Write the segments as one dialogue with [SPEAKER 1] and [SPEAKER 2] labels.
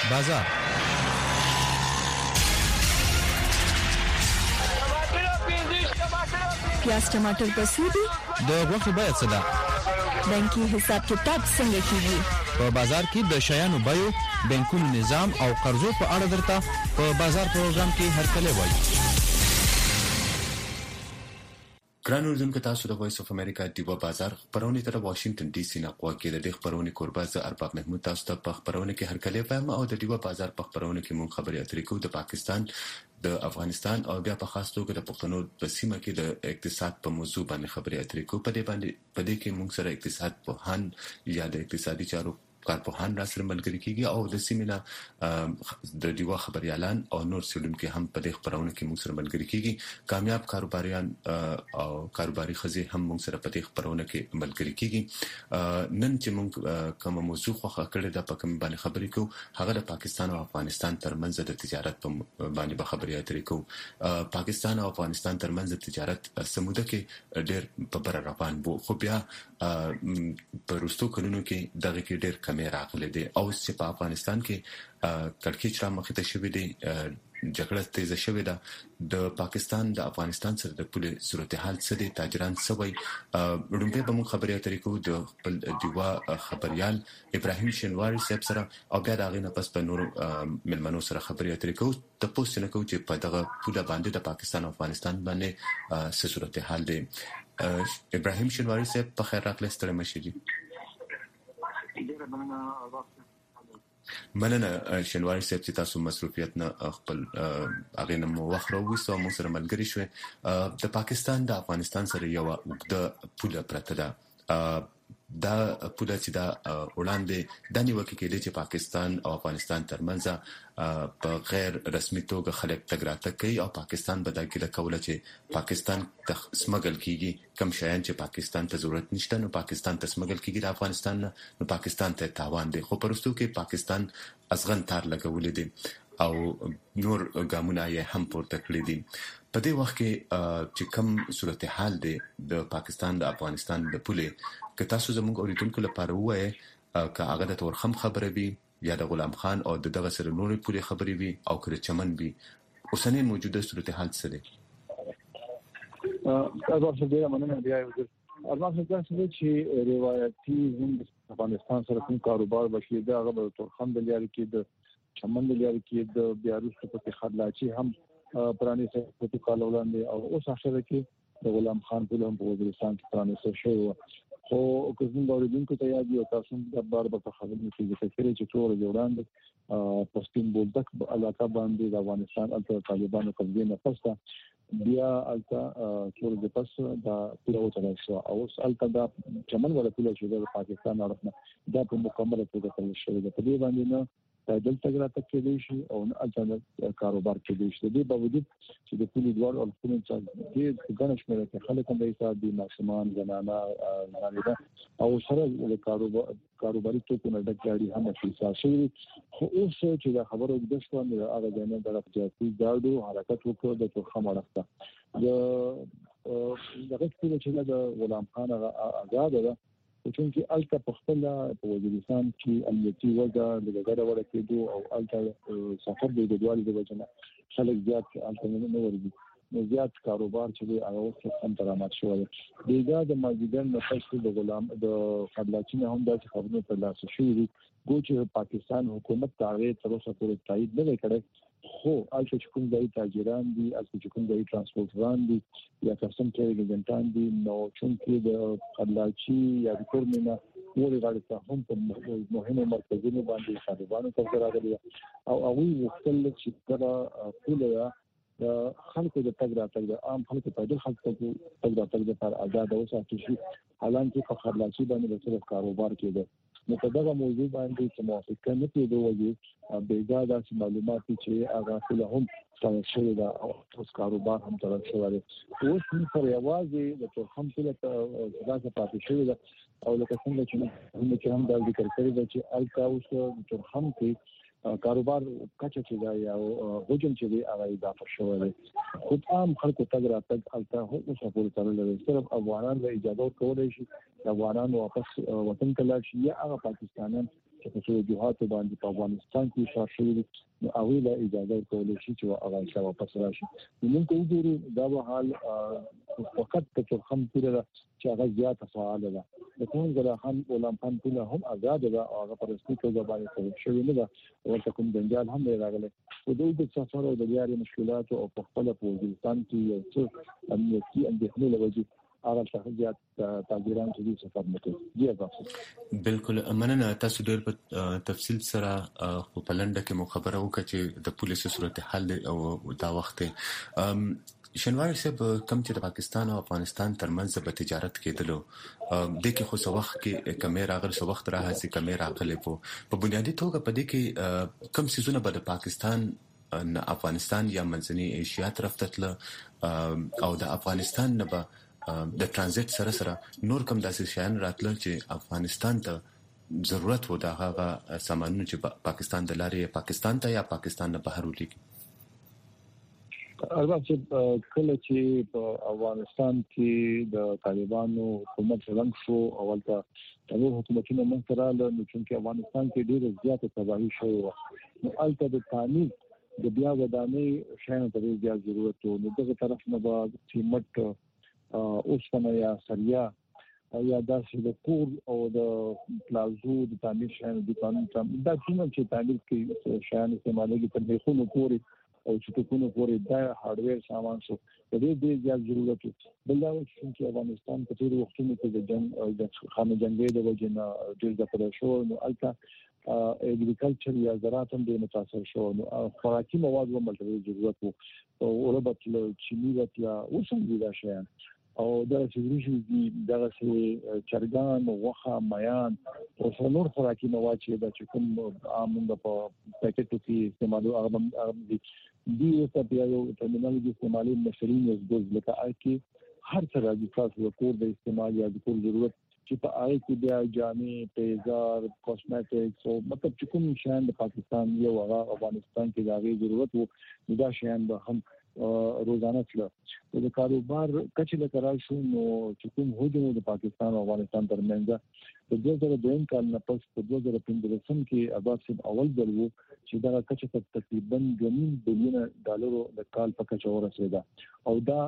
[SPEAKER 1] بازار
[SPEAKER 2] پیاز ټماټر پسې دي
[SPEAKER 1] د غوښې بیه څه ده؟
[SPEAKER 2] بانکي حساب کتاب څنګه کیږي؟
[SPEAKER 1] په بازار کې د شیانو بیو، بانکونو نظام او قرضو په اړه درته په بازار پروګرام کې هرکلی وایي.
[SPEAKER 3] ګران اوردونکو، تاسو د وایس اف امریکا دیوا بازار خبرونه تر واشنگټن ډي سي نه کوکې د خبرونه کوربه ز ارباب محمود تاسو ته په خبرونه کې هرکلی وایم او د دیوا بازار په خبرونه کې مون خبري اترې کو د پاکستان، د افغانستان او بیا په خاص توګه د پښتنو په سیمه کې د اقتصاد په موضوع باندې خبري اترې کو. په دې کې مون سره اقتصاد پوهان یا د اقتصادي چارو کارپوهان را سره ملګری کیږي او د سیمینار د دیوا خبريالان او نور سیلونکو هم په دې خبرونه کې موږ سره ملګری کیږي. کامیاب کاروباریان او کاروباري خزي هم موږ سره په دې خبرونه کې ملګری کیږي. نن چې موږ کوم موضوع خوښه کړې ده په کوم باندې خبرې کوو، هغه د پاکستان او افغانستان ترمنځ د تجارت په باندې به خبرې اترې کوو. پاکستان او افغانستان ترمنځ د تجارت سموده کې ډېر په بر روان وو، خو بیا په وروستو کلونو کې دغه کې ډېر کمی راغلي دي او چې په افغانستان کې کړکېچ را مخې ته شوې دي، جګړه تیزه شوې ده. د پاکستان د افغانستان سره د پولې صورتحال څه دي، تاجران څه وایي، وړاندې به موږ خبرې اترې کوو د خپل دیوا خبريال ابراهیم شینواری صاحب سره او بیا د هغې نه پس په نورو ملمنو سره خبرې اترې کوو. تپوس نه کوو چې په دغه پوله باندې د پاکستان او افغانستان باندې څه صورتحال دی. ابراهیم شینواری صاحب په خیر راغلی، ستړي مشئ جی. مننه شینواری صاحب چې تاسو مصروفیت نه خپل هغه نه مو وخت راوېستو مو سره ملګری شوي. د پاکستان د افغانستان سره یو وګړه پوله پرته ده. دا پوله چې دا وړاندې د نیوکه کې دي چې پاکستان او افغانستان ترمنځ په غیر رسمي توګه خلک تګ راتګ کوي او پاکستان به دا ګیله کوله چې پاکستان ته سمګل کیږي، کم شیان چې پاکستان ته ضرورت نشته نو پاکستان ته سمګل کیږي د افغانستان نه، نو پاکستان ته تاوان دی. خو پرستو کې پاکستان ازغن تار لګولې دي او نور ګامونه یې هم پورته کړی دي. په دې وخت کې چې کوم صورتحال دی د پاکستان د افغانستان د پولې، که تاسو زموږ اوریدونکو لپاره وایي که هغه د تورخم خبره وي یا د غلام خان او دغه سره نورې پولې خبرې وي او که د چمن وي، اوسنۍ موجوده صورتحال څه دی؟
[SPEAKER 4] تاسو ډیره مننه. بیا ارمان څه چې روایتي زموږ افغانستان سره کوم کاروبار بشي دا هغه د تورخم د لارې کې د چمن د لارې کې د بیاروس په خدلاچي هم پرانی سره په کال وړاندې او اوس اخر کې د غلام خان په لوم په وزیرستان کې پرانی سره شوی. خو کوم اوریدونکو ته یاد یو تاسو د بار په خبرو کې ذکر کړی چې ټول جوړاند پښتون بولدک علاقه باندې د افغانستان د طالبانو قبضه نه پسته بیا الته ټول د پس د پوره وټل شو او الته د چمن ولا پوله چې د پاکستان اړخنه دا په مکمله توګه کول شوی دی. په دې باندې نه دلته ګرځا کې دی شي او الته کاروبار کې دی شي. د باوجود چې د پولی دوار او خپل چې د غنښ مې کې خلک هم د حساب دي ماشومان زنانه او سره د کاروباري توکو نه ډکړي هم احساس شوی. خو اوس چې دا خبره د شپه نه هغه ځنه د راځي داړو حرکت وکړ د تورخم اړخته دغه څه چې د غلام خان آزاد ده چې الته په خپل په وزیرستان کې امنیتي وضع د ګډه وړه کېدو او الته سفر د دوالي د وجنه خلک زیات الته نه ورځي، زیات کاروبار چې هغه وخت هم درآمد شوی. دیګه د ماجدن نفس د غلام د خدلاچي نه هم د خبرونو په لاس شوی دي چې پاکستان حکومت تاغه تر اوسه پورې تایید نه کړي. خو الته چې کوم ځای تاجران دي، الته چې کوم ځای ترانسپورټران دي یا کسټم کېرینګ ایجنټان دي، نو چې د خدلاچي یا د کورمنه ولې غاړه ته هم په مهمه مرکزونو باندې طالبانو ته راغلي او هغه وختل چې دا پوله د خلکو د تګ راتګ د عام خلکو په ډېر خلکو تګ راتګ لپاره آزاد اوسه شي. حالانکه په خدلاچي باندې د کاروبار کېده نو په دغه موضوع باندې چې موافقه نه کېدو وځي بیګا د معلومات چې هغه ټول هم څنګه شوی دا او اوس کاروبار هم تر شوی دی. اوس پر یوازې د تورخم څخه ځکه پاتې شوی دی او لکه څنګه چې هم د ذکر کړی دی چې الکا اوس د تورخم کې کاروبار کچه چې دا او هجوم چې دی هغه اضافه شوی دی. خو عام خلکو تګ راتګ الته اوس په ټول لري. صرف افغانان له اجازه کولای شي افغانان واپس وطن ته لاړ شي یا هغه پاکستانیان چې په جهات باندې په افغانستان کې شاشري نو اوله اجازه کولای شي چې هغه شاو واپس راشي. موږ ته وګورو دا به حال فقط په ترخم کې ده چې هغه زیاته فعال ده. د کوم ځای خان غلام خان ټول هم آزاد ده او هغه پرستی کې باندې شوی نه ده او کوم جنجال هم نه راغلی. په دوی د سفر او د لارې مشکلات او په خپل وزیرستان کې یو څه امنیتي اندېښنې لوي هغه شخصیت تاجران چې سفر مکوي.
[SPEAKER 3] بالکل مننه. تاسو ډېر په تفصیل سره په لنډه کې مو خبره وکړه چې د پولیسو صورتحال او دا وخت شنواری صاحب کوم چې د پاکستان او افغانستان ترمنځ په تجارت کېدلو د کې خو څو وخت کې کیمرا غل څو وخت راځي کیمرا غلې په بنیادی توګه په دې کې کوم سيزونه به د پاکستان افغانستان یا منځنۍ ایشیا طرف ته او د افغانستان نه به د ترانزیت سره نور کوم داسې شیان راتل چې افغانستان ته ضرورت و د هغه سامانونو چې پاکستان د لارې پاکستان ته یا پاکستان نه بهر ولېږي.
[SPEAKER 4] البته کله چې په افغانستان کې د طالبانو حکومت رنګ شو اول ته د حکومتونو منځراله نو چې افغانستان کې ډېر زیات تباہي شوی نو البته د تعمیر د بیا ودانۍ شاین ته ډېر ضرورت و نو دغه طرف نه به سیمټ اوسپنه یا سریا یا داسې د کور او د پلازو د تعمیر شاین د قانون دا چې تعمیر کې شاین استعمالېږي تر هیڅ پورې او چې کومه پورې دا هارډویر سامان شو د دې زیات ضرورت بل دا چې افغانستان په تیر وختونو کې د جنگ او د خانه جنگي د وجنه ډېر د پدې شو نو البته اګریکلچر یا زراعت هم ډېر متاثر شو نو خوراکي مواد هم ډېر ضرورت وو او ربط چینی وتلا اوسم دي دا شیان او دا چې دغه چې چرګان وخه میان او نور خوراکي مواد چې د کوم عامه په پاکټو کې استعمالو هغه دي ته بیا یو ټرمینالوژي استعمالي مشرین یو ځل لکه آی هر څه راځي تاسو کور د استعمال یا د کور ضرورت چې په آی کې بیا جامې پیزار کاسمیټکس او مطلب چې کوم شیان د پاکستان یو هغه افغانستان کې د هغه ضرورت وو دا شیان به هم روزانه تل د کاروبار کچې له قرار شو نو چې کوم هجوم د پاکستان او افغانستان ترمنځ په 2002 کال نه پس په 2015 کې عباس اول ځل وو چې دا کچې تقریبا $2 بلین د کال په کچه ورسېده او دا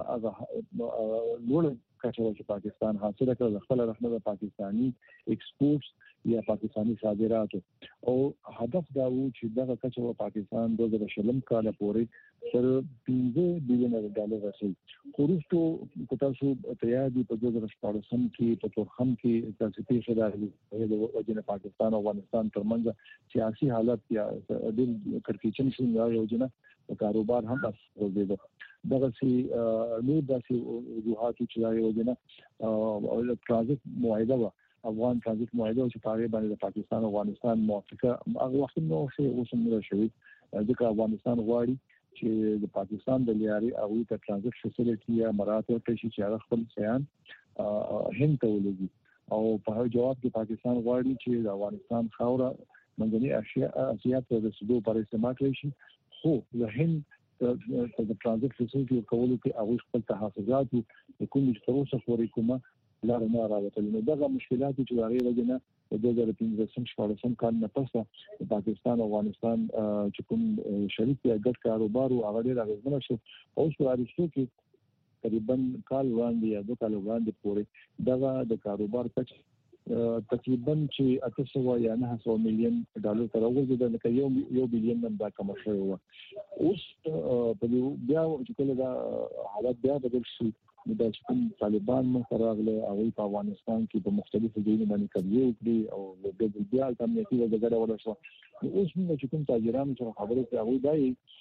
[SPEAKER 4] لوړ کچه چې پاکستان حاصل کړ خپل رحمت د پاکستانی ایکسپورټس یا پاکستانی صادرات او هدف دا وو چې دا کچه په پاکستان 2020 کال پورې تر $15 بلین رسیدي. خورستو تاسو تیاری په 2014 کې په تورخم کې تاسو پیښه د وجنه پاکستان او افغانستان ترمنځ سیاسي حالت یا د کړکېچن شو یو جنه کاروبار هم وزیده دغه سي نور داسې وجوهات چې دا یو جنه او ترانزیت معاهده افغان ترانزیت معاهده چې پاره باندې د پاکستان او افغانستان موافقه هغه وخت نو شي اوسمره شوی ځکه افغانستان غواړي چې د پاکستان د لارې او د ترانزیت فیسیلیټي یا مراتب ته شي چې خپل سیان هند ته ولګي او په جواب کې پاکستان غواړي چې د افغانستان خاوره منځنۍ اسیا ته د سودو پر استعمال شي خو د هند د ترانزیت فیسیلیټي کولو کې هغه خپل تحفظات د کوم چې تر پورې کومه لار نه راوړل نو دغه مشکلات چې هغه وجنه د 2015 کال نه پس د پاکستان او افغانستان چې کوم شریک یا ګډ کاروبار او هغه ډېر اغیزمن شو او شوارشتو کې تقریبا کال وړاندې یا 2 کال وړاندې پورې دغه د کاروبار تقریبا چې 800 یا 900 میلیون ډالر تر وګرځیدل لکه یو بلین هم دا کم شوی و اوس په بیا چې کله دا حالت بیا بدل شي د کوم طالبان مخراغله او په افغانستان کې په مختلفو ځایونو باندې کړي وکړي او د بیا امنیتي وګړه ولا شو اوس موږ چې کوم تاجرانو سره خبرې کوي دا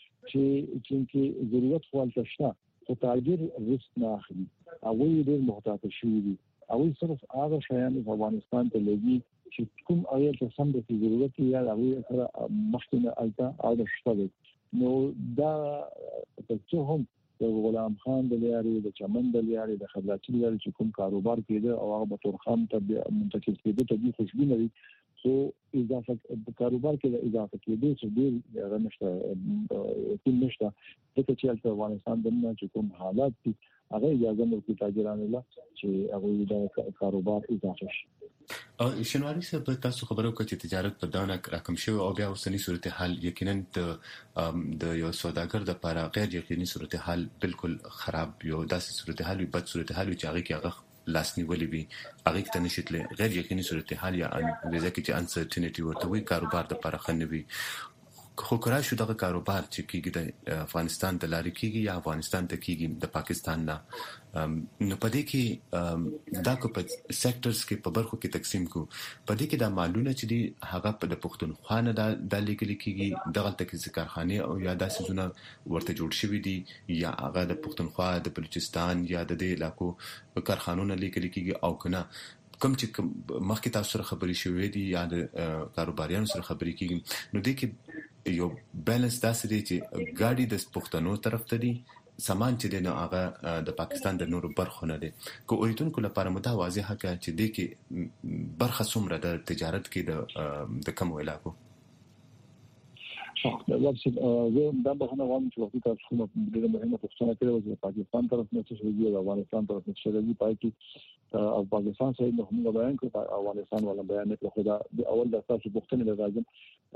[SPEAKER 4] چې ضرورت خپل تشته او تاجر ريسک نه اخلي او ډېر محتاط شي او صرف هغه شیان په افغانستان ته لګي چې کوم آیت سم د ضرورت یا هغه سره مخکنه الته او شته نو دا څه هم د غلام خان د لارې د چمن د لارې د خدلاچي لارې چې کوم کاروبار کېده او هغه به تورخم ته منتقل کېده ته دي خوشبینه وي سو اضافه کاروبار کې د اضافه کېدو څه ډېر رنشته تیم نشته چې افغانستان د نن چې کوم حالات دي هغه اجازه ورکړي تاجرانو له چې هغه د کاروبار اضافه شي.
[SPEAKER 3] شنواری صاحب تاسو خبرو کوي چې تجارت په دانه راکم شو او بیا اوسنی صورتحال یقینا د یو سوداګر د لپاره غیر یقیني صورتحال بالکل خراب یو داسې صورتحال وي بد صورتحال وي چې هغه کې هغه لاسنی ولې وي هغه ته نشیتله غیر یقیني صورتحال یا انګریزي کې چې انسرټینټی ورته وي کاروبار د لپاره خنوي خو کرا شو دغه کاروبار چې کیږي د افغانستان د لارې کیږي یا افغانستان ته کیږي د پاکستان نه نو پدې کې دا کو په سېکټرز کې په برخو کې تقسیم کو پدې کې دا معلومه چې دی هغه په د پښتونخوا نه د لیکل کیږي دغه تکي کارخانه او یا داسې زونه ورته جوړ شوی دي یا هغه د پښتونخوا د بلوچستان یا د دې علاقو کارخانو لیکل کیږي او کنه کوم چې مخکې تاسو سره خبرې شوې دي یا د کاروباریانو سره خبرې کیږي نو دې کې یو بیلنس داسې دی چې ګاډي د پښتنو طرف ته دی سامان چې دی نو هغه د پاکستان د نورو برخو نه دی کو اوریدونکو لپاره مو دا واضحه کړه چې دې کې برخه څومره د تجارت کې د کوم علاقو
[SPEAKER 4] زه دا به نه وایم چې وختي تاسو کومه ډیره مهمه پوښتنه کړې و چې پاکستان طرف نه څه شوی او افغانستان طرف نه څه شوی پای کې او پاکستان سره د هم بیان کړ افغانستان ولا بیان نه خدا د اول د تاسو پوښتنه راځم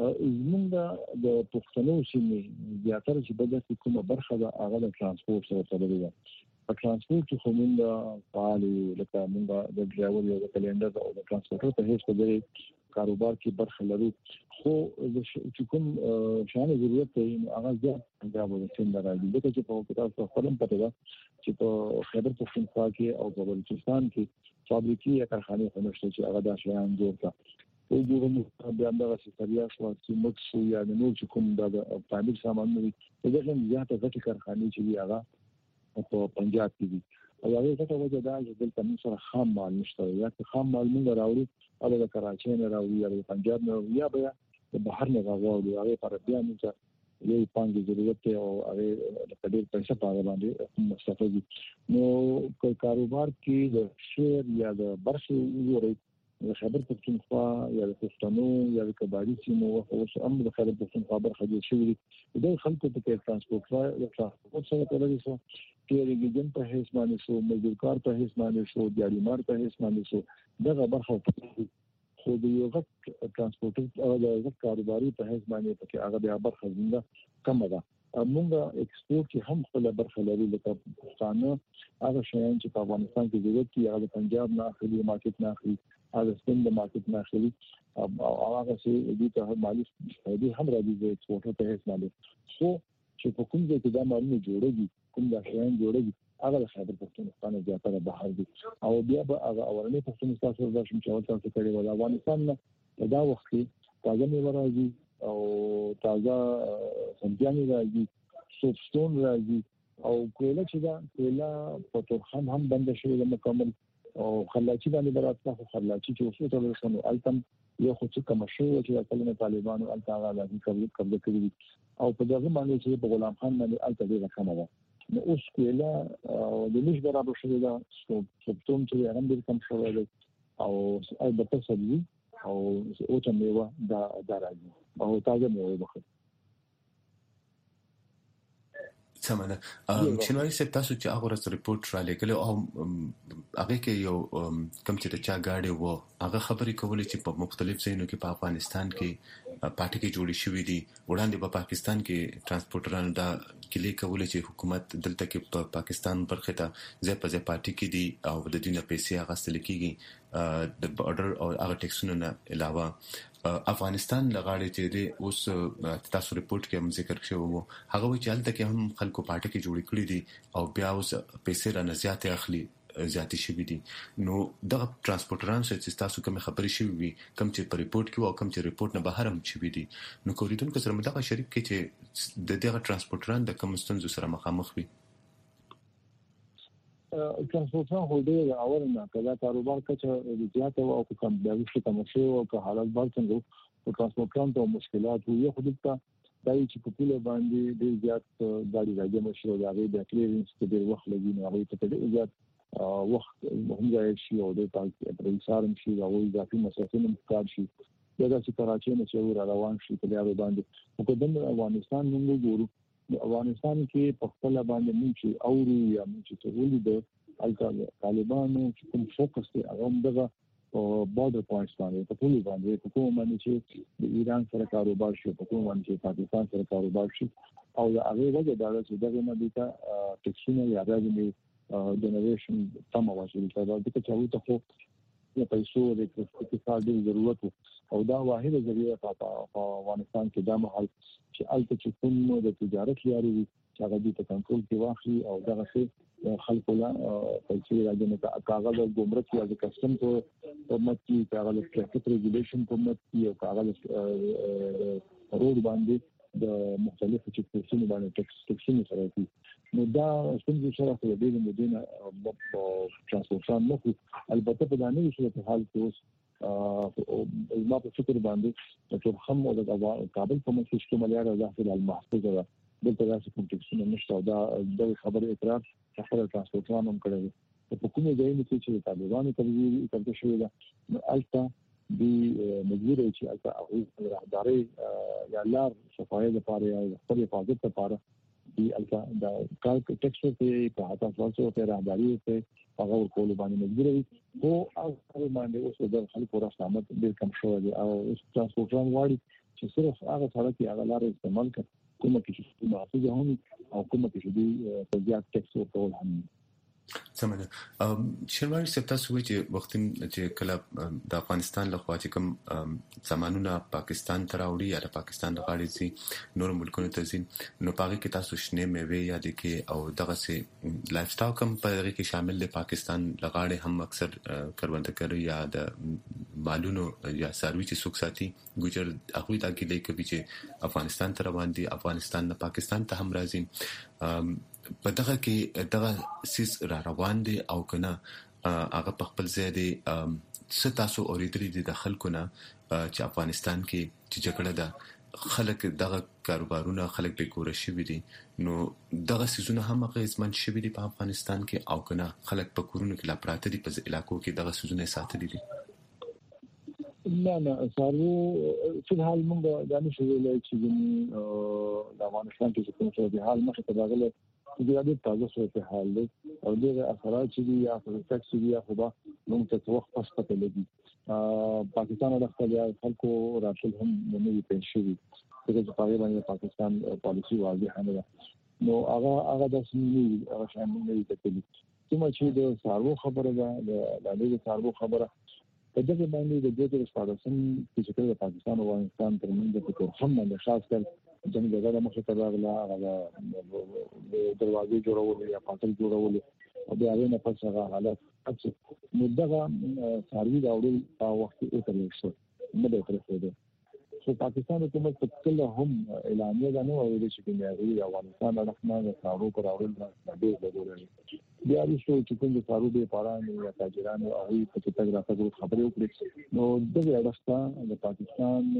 [SPEAKER 4] زمونږ د پښتنو سیمې زیاتره چې بدل کومه برخه د هغه د ترانسپورت سره تړلې ده په ترانسپورت کې کومه فعال لکه موږ د ډرایور یا د کلندر او د ترانسپورټر په هیڅ ډول کاروبار کې برخه لرو خو چې کوم شان ضرورت دی هغه ځکه دا به څنګه راځي دغه چې په تاسو خپلم پته ده چې په خیبر پختونخوا کې او په بلوچستان کې فابریکې یا کارخانې خنشته چې هغه د شیان جوړ کړه او دغه بیا د سفریا شو چې مکس یا د نور چې کوم د تعمیر سامان وي دغه زیاته غټي کارخانې چې هغه په پنجاب کې دي او هغه څه وجه دا چې دلته موږ سره خام مال نشته یا خام مال موږ راوړو او د کراچۍ نه راوړو یا د پنجاب نه یا بیا د بهر نه راوړو هغه پر بیا موږ یو پانګه ضرورت او هغه د ډېر پیسې پاره باندې مستفیدي نو کاروبار کې د شیر یا د برخې وګورئ د خیبر پختونخوا یا د پښتنو یا د کباړي سیمو او هم د خیبر پختونخوا برخه جوړ شوې د خلکو په ترانسپورت سره تړلې شو پیریګن په هیڅ باندې شو مزدورکار په هیڅ باندې شو دیالیمار په هیڅ باندې شو دغه برخه خو د یو غټ ترانسپورټر او د غټ کاروباري په هیڅ باندې پکې هغه بیا برخه زنده کم ده موږ ایکسپورت کې هم خپل برخه لري لکه پښتانه هغه شیان چې په افغانستان کې ضرورت کې هغه پنجاب نه اخلي مارکیټ نه اخلي هغه ستند مارکیټ نه اخلي او هغه چې دې ته مالي دې هم راځي د ایکسپورټ په هیڅ باندې خو چې په کوم ځای کې دا مالونه جوړېږي کوم دا شیان جوړېږي هغه د خیبر پختونخوا نه زیاتره بهر دي او بیا به هغه اورنۍ پښتونخوا سره د شم چاوت تاسو کړي ولا افغانستان نه دا وخت تازه میوه راځي او تازه سبزیان راځي سوپستون راځي او کویلا چې دا کویلا په تورخم هم بند شوی د مکمل او خلاچی باندې براتله خو خلاچی چې اوسه ته ورسنو التم یو خو څه کوم شو چې کله طالبانو الته لازم قبضه کړی او په دغه باندې چې په غلام خان باندې الته ډیره کمه ده نو اوس کویلا د نش برابر شوی دا سپتون چې هغه ډیر کم شوی دی او البته سبزی او اوټه میوه دا راځي او تازه میوه ده
[SPEAKER 3] سمانه شنواری صاحب تاسو چې هغه ورځ ریپورت را لګل او هغه کې یو کم چې چا گاډي وو هغه خبرې کولې چې په مختلف ځایونو کې په افغانستان کې پارټي کې جوړې شوې دي وړاندې په پاکستان کې ترانسپورټرانو دا کلی کولې چې حکومت دلته کې په پاکستان برخه ته ځای په ځای پارټي کې دي او د دینه پیسې اغستل کېږي د بارډر او هغه ټیکسونو نه علاوه افغانستان لغاړي چې د اوس تاسو ریپورت کې هم ذکر شوی وو هغه چې حالت کې هم خلکو پارټي کې جوړې کړې دي او بیا اوس پیسې را نه زیاتې اخلي زیاتې شوی دي نو دغه ترانسپورټران چې تاسو کوم خبرې شوی وي کوم چې په ریپورت کې او کوم چې ریپورت نه بهر هم شوی دي نو کوریدونکو سره مدغه شریک کې چې د دغه ترانسپورټران د کوم ستونزو سره مخامخ وي
[SPEAKER 4] ترانسپورټران هو ډېر اول نه کله کاروبار کچه زیاته او کوم د وښه تمشي او که حالت بل څنګه په ترانسپورټران ته مشکلات وي خو دلته دای چې په پوله باندې ډېر زیات ګاډي راځي مشروع دا غي د کلیرنس کې ډېر وخت لګي نو هغه ته ډېر زیات وخت هم ځای شي او د تاسو په انسان شي او اضافي مسافین مقدار شي دا چې کراچۍ نه چې روان شي په لاره باندې او د افغانستان موږ ګورو افغانستان کې په خپل باندې موږ اورو یا موږ ته ولې د طالبانو چې کوم فوکس دی هغه دغه او بورډر پوینټس باندې په ټول باندې کوم باندې چې د ایران سره کاروبار شي په کوم باندې چې پاکستان سره کاروبار شي او هغه وجه دا چې دغه نه دي ته ټیکسونه یا راځي جنریشن تم واشي دا د چې خو د پیسو د اقتصادي ضرورت او دا واحده ذریعہ په افغانستان کې دا محل چې الته چې کوم د تجارت لري چې هغه د کنټرول کې واخلي او دغه څه خلکو لا پیسې راځي نو کاغذ او ګمرک یا د کسٹم په مت کې کاغذ ټریفیک ریګولیشن په مت کې او کاغذ روډ باندې د مختلفو چیک پوسټونو باندې ټیکسونه سره کوي نو دا څنګه چې راځي د دې مدینه په ترانسپورټ نو البته په دانه صورت حال کې اوس ما په فکر باندې چې هم د کابل په مسجد کې مليار داخل المحفوظه ده دلته داسې کوم ټیکسونه نشته او دا د خبرې اقرار خپل ترانسپورټ هم کړی په کومه ځای کې چې طالبانو ترې شوی دا البته د مجبور چې البته راهداري یا لار صفایي لپاره یا خپل حفاظت لپاره دی البته دا کار ټیکسو په هغه څه په راهداري په هغه کول باندې مجبور وي او هغه باندې اوس د خلکو راسامت ډیر کم شوی دی او ترانسپورټ واړي چې صرف هغه سره کې هغه لار استعمال کوي کومه کې چې محفوظه هم او کومه کې چې په زیات ټیکس ورکول هم
[SPEAKER 3] سمه شنواری سپتا سوي چې وخت چې کله د افغانستان له خوا چې کوم زمانونه پاکستان ته راوړي یا د پاکستان د غاړې سي نور ملکونو ته ځي نو پاره کې تاسو شنه میوه یا د کې او دغه سي لایف سټایل کوم په دغه کې شامل دي پاکستان د غاړې هم اکثر کروندګر یا د مالونو یا سروي چې سوق ساتي ګجر هغه د کې کوي چې افغانستان ته روان دي افغانستان نه پاکستان ته هم راځي په دغه کې دغه سیس را روان دي او کنه هغه په خپل ځای دي ستاسو اوریدلې دي د خلکو نه چې افغانستان کې چې جګړه ده خلک دغه کاروبارونه خلک به ګوره شي دي نو دغه سيزونه هم هغه ځمن شي دي په افغانستان کې او کنه خلک په کورونو کې لا پراته دي په علاقو کې دغه سيزونه ساتلي دي
[SPEAKER 4] نه سارو په حال موږ د نشو ویلای چې د افغانستان کې کوم څه د حال مخه تبادله د تازه صورت حال دی او د اثرات چې یا په ټیکس دی یا خدا موږ ته وخت پس پته لګي پاکستان د خلکو راتل هم نوې پېښې دي چې په اړه باندې پاکستان پالیسي واضح نه ده نو هغه د سیمې هغه شامل نه دي چې د سارو خبره ده د دې سارو خبره په دغه باندې د دې د سپارښتن چې د پاکستان او افغانستان ترمنځ د کوم باندې خاص کر جنګ دغه مخه ته راغله هغه دروازې جوړول یا پاتل جوړول او بیا یې نه پس هغه حالت نو دغه ساروي راوړل په وخت کې ترې شو نه به پرېږدي خو پاکستان حکومت په کله هم اعلانیه ده نو ویل چې د افغانستان د رسمانه سارو پر راوړل ډېر لګول بیا د شو چې کوم سارو به پارانه یا تاجرانو او په تګ راځي خبرې وکړي نو دغه اړه د پاکستان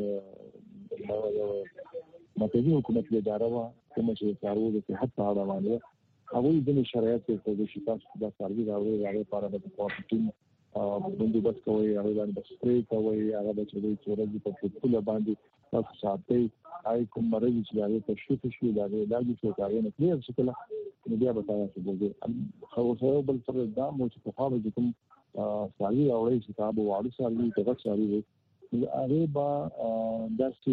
[SPEAKER 4] د مرکزی حکومت اداره وا کوم چې سارو د صحت په اړه باندې هغه د شرایط په توګه چې تاسو د سروي راوړل لپاره د کوارټین بندوبست کوي هغه باندې سپری کوي هغه د چوري چوري په ټول باندې تاسو ساتي آی کوم مرض چې هغه تشخیص شي دا د علاج څخه نه کلیئر شي کله نو بیا به تاسو وګورئ خو سره بل څه دا مو چې په خاطر چې کوم ساري اوري چې تاسو واړو ساري دغه ساري هغه با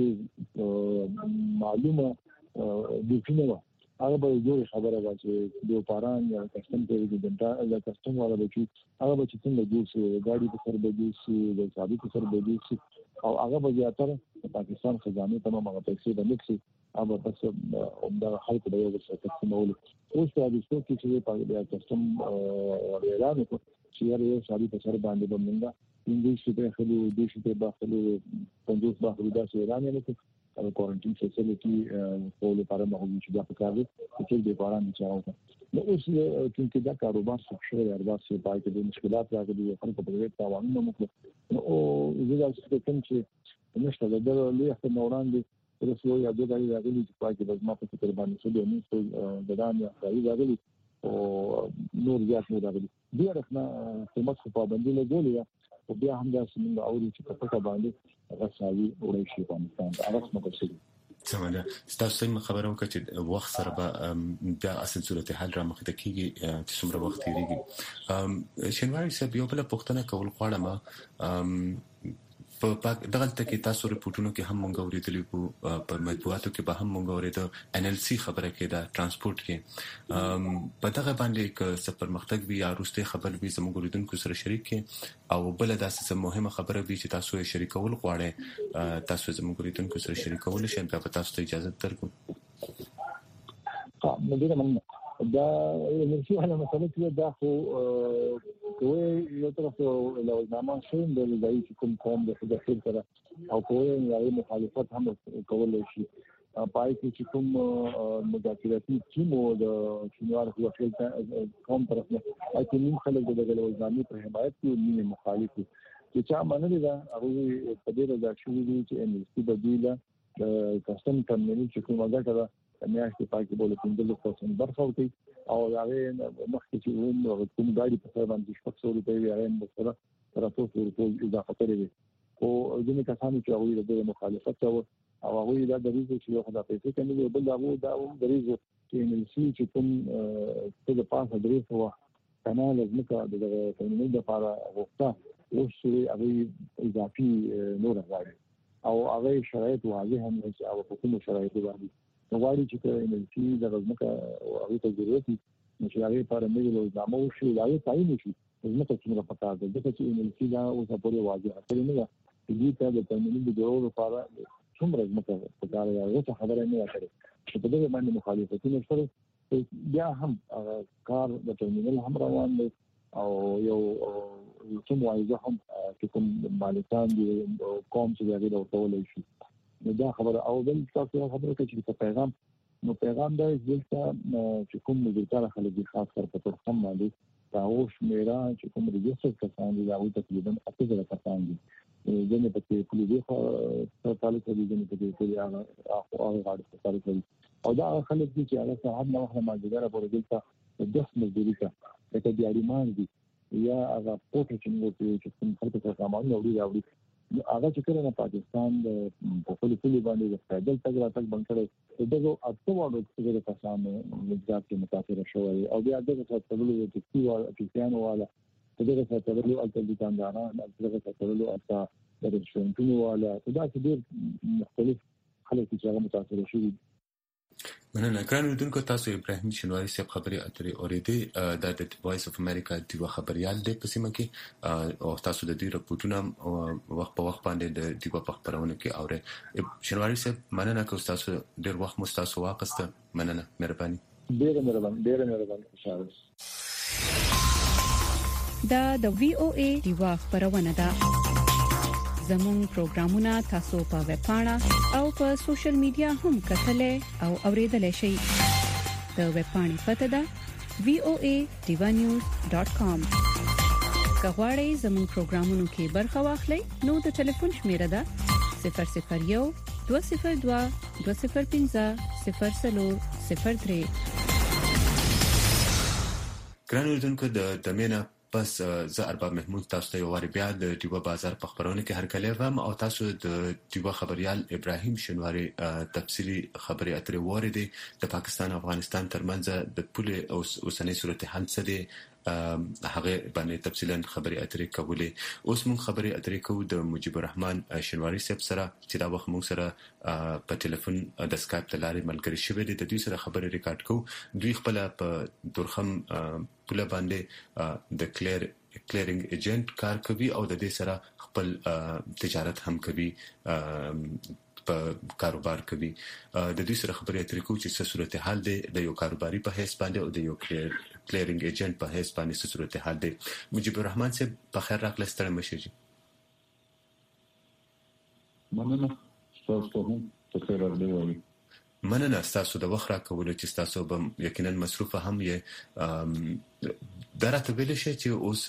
[SPEAKER 4] داسې معلومه د فینو هغه به یو خبره ده چې د پاران یا کسٹم ته د کسٹم والا به چې هغه به چې څنګه جوړ شي ګاډي په سر به جوړ شي د صابي په سر به جوړ شي او هغه به زیاتره پاکستان خزانه ته هغه پیسې د مکسي هغه بس د خلکو د یو څه تقسیمول اوس د دې چې په کسٹم اعلان وکړ چې یو صابي په سر باندې بمنګا انګلیسي په خلو د شي په خلو 50 باندې دا اعلان وکړ او کوارنټین فیسیلیټي په لپاره مهمه چې دا پکاره چې د باران چاو نو اوس چې دا کاروبار څخه شوی ارباب سي پای کې د مشکلات راغلي خلکو په دې تاوانونه مخکې نو زه دا څه کوم چې نشته د لوی احتمالان دي رسول یا د غالي راغلي چې پای کې د ما په فکر باندې څه دی نو د دانیا راغلي او نور زیات نه راغلي بیا رخنا قیمت په باندې له ګولیا او بیا هم دا څنګه اوري چې په پټه باندې غساوي وړي شي افغانستان هغه څه کوي
[SPEAKER 3] سمانه تاسو څنګه خبرو وکړه چې وخت سره به بیا اصل صورتحال را مخ ته کیږي چې څومره وخت تیریږي. شینواری صاحب یو بل پوښتنه کول غواړم په دغه کې تاسو ریپورتونو کې هم مونږ اوریدلی وو په مطبوعاتو کې به هم مونږ اوریدو NLC خبره کې دا ترانسپورت کې په دغه باندې ک سفر مختګ وی یا روسته خبر وی زموږ اوریدونکو سره شریک کې او بل داسې مهمه خبره وی چې تاسو یې شریکول غواړئ تاسو زموږ اوریدونکو سره شریکول شئ بیا په تاسو ته اجازه درکو.
[SPEAKER 4] مدير من دا نشي على مسألة دا هو يطرف لو النظام شين ده يكون قوم بحدث كذا أو قوي يعني مخالفات هم كول شيء باي چې کوم مذاکراتي ټیم او د شینوار هو خپل قوم طرفه اته نیم خلک د غلوزامي په حمایت کې نیم مخالف چې چا منلي دا هغه په دې راځي چې NLC بدیله کسټم ټرمینل چې کومه ده میاشتې پاکي بوله 15% برخه وکړي او هغه مخکې چې کوم ګاډي په سر باندې 600 روپۍ هغه مثلا 300 روپۍ اضافه کړې او ځینې کسان چې هغه د مخالفت کوي او هغه دا د ریزو چې یو خدای پیسې کوي بل هغه دا د ریزو چې NLC چې کوم څه د پاسه درې هو کنه لازم کا د فنون د لپاره وخته او شي هغه اضافي نور راځي او هغه شرایط واضح هم او په کوم شرایط باندې نوغاړي چې NLC د غزمکه او هغه ته ضرورت نشي هغه لپاره موږ له ځامو شو دا یې تعین شي غزمکه څنګه پکار ده چې NLC دا اوسه پورې واضح کړی نه ده چې دا د تنظیم د جوړولو لپاره څومره ځمکه پکار ده هغه خبره نه کړي چې په دې باندې مخالفتونه سره بیا هم کار د تنظیم هم روان دي او یو کوم وایي هم چې کوم مالکان دي کوم چې هغه ورته شي دا خبره او بل تاسو خبره کوي چې پیغام دا ځکه چې کوم مدیران خلک خاص کر په ترخم باندې تاوش میرا چې کوم ريجستر کسان دي هغه تقریبا 80 کسان دي ځنه په کې پولیسو سره تعلق لري ځنه په کې هغه غاړه تعلق لري او دا خلک دي چې هغه صاحب نو هغه ماجګره پورې دلته د مزدوري کا ته د اړیمان دي یا هغه پوهه چې موږ چې کوم خلک سره سامان راوړي هغه چې کله نه پاکستان په فلسطین باندې د فدرال تګ بنکړي دغه اټوالو څخه کسانو مجاز کې متاثر شوی او بیا دغه څه تبلو د کیسانو والا دغه څه تبلو د دکاندارانو دغه څه تبلو د رستورانتونو والا دا چې ډېر مختلف خلک چې هغه متاثر شوي.
[SPEAKER 3] مننه. ګرانو دونکو تاسو ابراهیم شینواری صاحب خبري اترې اورېدې د وایس اف امریکا دی خبريال د قسمه کې او تاسو د دې رپورټونو وخت په وخت باندې د دی په خبرونه کې اورې. شینواری صاحب مننه کوم تاسو ډېر وخت مو تاسو واقسته. مننه مهرباني.
[SPEAKER 4] ډېر مهرباني خوشاله.
[SPEAKER 5] دا د VOA دی خبرونه ده. زمون پروګرامونه تاسو په ویب پاڼه او په سوشل میډیا هم کتلې او اوریدلې شئ. د ویب پاڼې پته ده voadivanews.com. که غواړئ زمون پروګرامونو کې برخه واخلئ نو د ټلیفون شمیره ده 001 202 205 0403.
[SPEAKER 3] ګرانو دونکو د مینا پس زه ارباب محمود تاسو ته یو واری بیا د دیوه بازار په خبرونه کې هرکلی وم او تاسو د دیوه خبريال ابراهیم شینواری تفصیلی خبري اترې وریدي د پاکستان او افغانستان ترمنځ د پوله اوسنۍ صورتحال څه دی هغه باندې تفصیلا خبري اترې کولې. اوس موږ خبري اترې کوو د مجيب الرحمن شینواری صاحب سره چې دا وخت موږ سره په ټلیفون د اسکایپ د لارې ملګری شوی دی. د دوی سره خبري ریکارډ کوو. دوی خپل په دورخم پوله باندې د کلیرینګ ایجنټ کار کوي او د دې سره خپل تجارت هم کوي په کاروبار کوي. د دې سره خبرې اترې کوو چې څه صورتحال دی د یو کاروباري په حساب باندې او د یو کلیرینګ ایجنټ په حساب باندې څه صورتحال دی. مجيب الرحمن صاحب په خیر راغلی ستړي مشه جی.
[SPEAKER 6] مننه تاسو هم په خیر راغلی وایي.
[SPEAKER 3] مننه تاسو د وخت راکولو چې تاسو به یقینا مصروفه هم یې. درته ویل شي چې اوس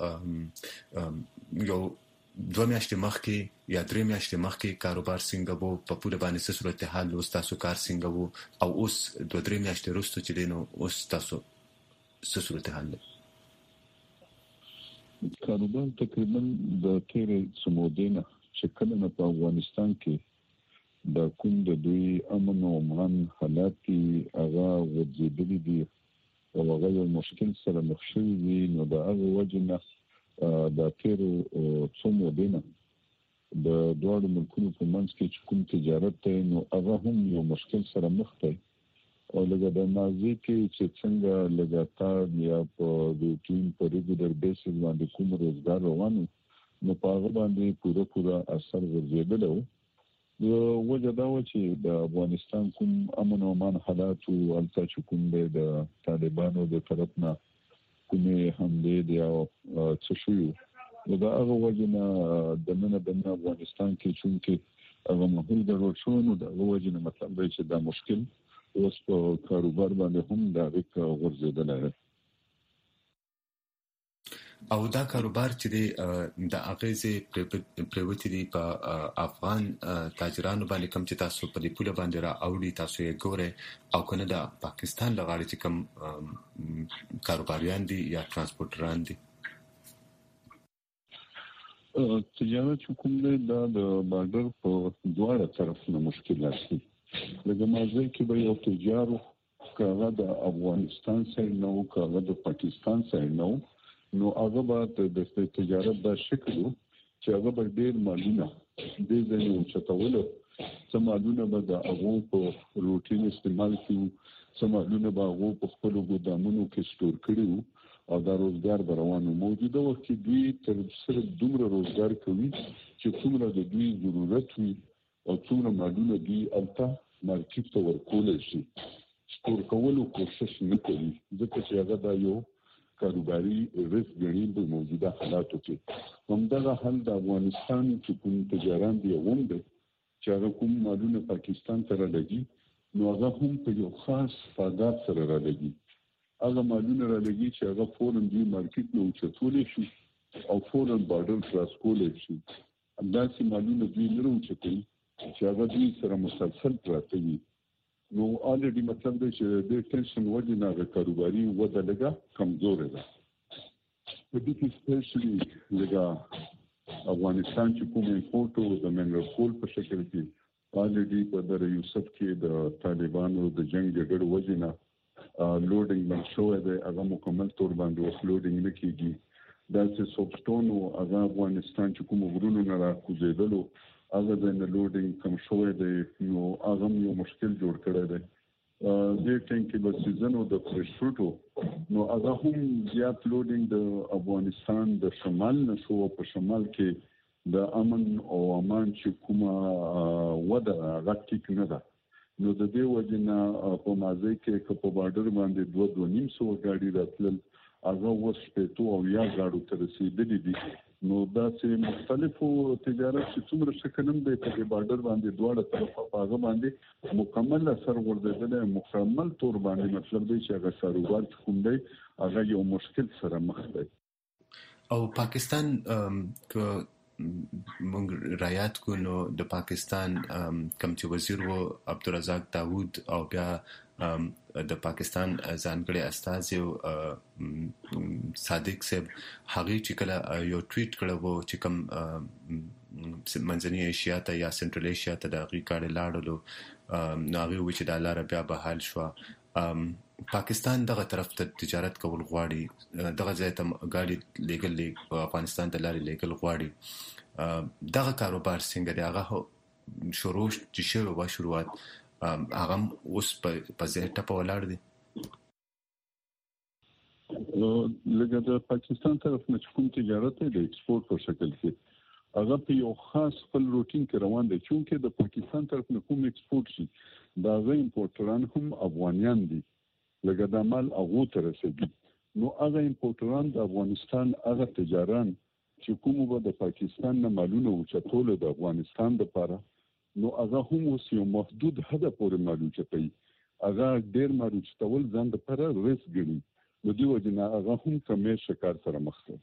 [SPEAKER 3] یو 2 میاشتې مخکې یا 3 میاشتې مخکې کاروبار څنګه وو په پوره باندې څه صورتحال اوس تاسو کار څنګه وو او اوس 2-3 میاشتې وروسته چې دینو اوس تاسو څه صورتحال دی؟
[SPEAKER 6] کاروبار تقریبا د تیرې سمودینه چې کله په افغانستان کې د کوم د دوی امن او امان حالات هغه ورځېدلي دي او هغه یو مشکل سره مخ شوي دي. نو د هغه وجه نه د تیرو څو مودې نه د دواړو ملکونو په منځ کې چې کوم تجارت دی نو هغه هم یو مشکل سره مخ دی. او لکه د ماضي کې چې څنګه لګاتار یا په روټین په ریګولر بیسس باندې کوم روزګار روانو نو په هغه باندې پوره اثر ورزیدل او وجه دا و چې د افغانستان کوم امن او امان حالات او البته چې کوم د طالبانو د طرف نه کومې حملې دی او څه شو دا هغه وجه نه د نن افغانستان کې چې هغه مهول ضرورت شو نو دا هغه وجه نه مطلب دی چې دا مشکل اوس په کاروبار باندې هم دا ورزیدل دی.
[SPEAKER 3] او دا کاروبار چې د اغیزې پریوتی دی په افغان تاجرانو باندې کوم چې تاسو په دې پوله باندې را اوړي تاسو یې ګوره او کنه د پاکستان لغړی چې کوم کاروباریان دي یا ترانسپورټران دي
[SPEAKER 6] تجارت کوم دی دا د بارډر په دواړه طرف نه مشکلات دي. لکه مازه کې به یو تجارو کاغه د افغانستان سره نو کاغه د پاکستان سره نو هغه به د تجارت د شکل چې هغه به ډېر مالونه د ځینو چتاولو سمالونه به د هغه په روټین استعمال کیو سمالونه به هغه په خپل ګودامونو کې سٹور کړیو او دا روزګار روانو موجوده وخت کې دوی تر سره دومره روزګار کوي چې څومره د دوی ضرورت وي او څومره مالونه دوی البته مارکیټ ته ورکول شي سٹور کولو کوشش نه کوي ځکه چې هغه دا یو کاروباري رسک غني د موجوده حالاتو کې همدغه حل د افغانستان چې کوم تجاران دی ومده چې هغه کوم مالونه پاکستان سره لګي نو هغه هم په یو خاص فادات سره را لګي هغه مالونه را لګي چې هغه فورن دی مارکیټ نو چتولې شي او فورن بارډر کراس کولې شي همداسې مالونه دوی لرو چې چې هغه دوی سره مسلسل پراته وي نو الریډي مطلب دی چې د ټینشن وجه نه کاروباري وده لګه کمزور ده. په دې کې سپیشلی لګه افغانستان چې کوم امپورټ او د منرال کول په شکل کې الریډي په در یوسف کې د طالبانو د جنگ جګړې وجه نه لوډینګ بند شوی دی هغه مکمل تور باندې لوډینګ نه کیږي دا چې سوبسټون او هغه افغانستان چې کوم غرونو نه راکوزیدلو هغه د لوډینګ کم شوی دی نو هغه یو مشکل جوړ کړی دی. دې ټینګ کې به سیزن او د فریش فروټو نو هغه هم زیات لوډینګ د افغانستان د شمال نشو په شمال کې د امن او امان چې کومه وده غټیک نه ده نو د دې وجه نه په مازه کې په بارډر باندې 2.5 غاډي راتلل هغه اوس په تو او یا غاړو ته رسیدلې دي نو دا چې مختلفو تجارت چې څومره شکلم دی په بارډر باندې دواړه طرفه هغه باندې مکمل اثر ورزیدل مکمل تور باندې مطلب دی چې هغه کاروبار کوم دی هغه یو مشکل سره مخ دی.
[SPEAKER 3] او پاکستان مونږ رایات کو نو د پاکستان کوم چې وزیر وو عبدالرزاق داوود او بیا د پاکستان ځانګړي استازي صادق صاحب هغه چې کله یو ټویټ کړو چې کوم منځنۍ ایشیا ته یا سنټرل ایشیا ته د غیکاړې لاړلو نو هغه و چې د لار بیا بحال شو پاکستان دغه طرف ته تجارت کول غواړي دغه ځای ته ګاډي لیګل په افغانستان ته لاري لیګل غواړي دغه کاروبار څنګه دی هغه شروع چې شروع وا شروعات هغه اوس په ځای ټاپ ولاړ دي.
[SPEAKER 6] لکه د پاکستان طرف نه کوم تجارت دی د ایکسپورت په شکل کې هغه په یو خاص خپل روټین کې روان دي چې د پاکستان طرف نه کوم ایکسپورت شي دا غي امپورټران هم افغانیان دي لکه د مال هغه تر رسیدي نو هغه امپورټران د افغانستان هغه تجاران چې کوم به د پاکستان نه مالونه او چتول د افغانستان لپاره نو هغه هم اوس یو محدود حد پورې مالونه چتای هغه ډیر مالونه چتول ځان لپاره ریسک ګڼي نو دی وجنه هغه هم کمې شکار سره مخ دي.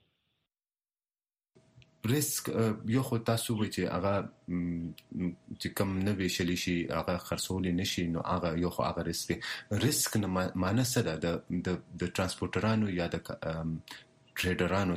[SPEAKER 3] ریسک یو خو تاسو وایي چې هغه چې کم نه ویشلی شي هغه خرڅول نشي نو هغه یو خو هغه ریسک نه معنی څه ده د ترانسپورټرانو یا د ټریډرانو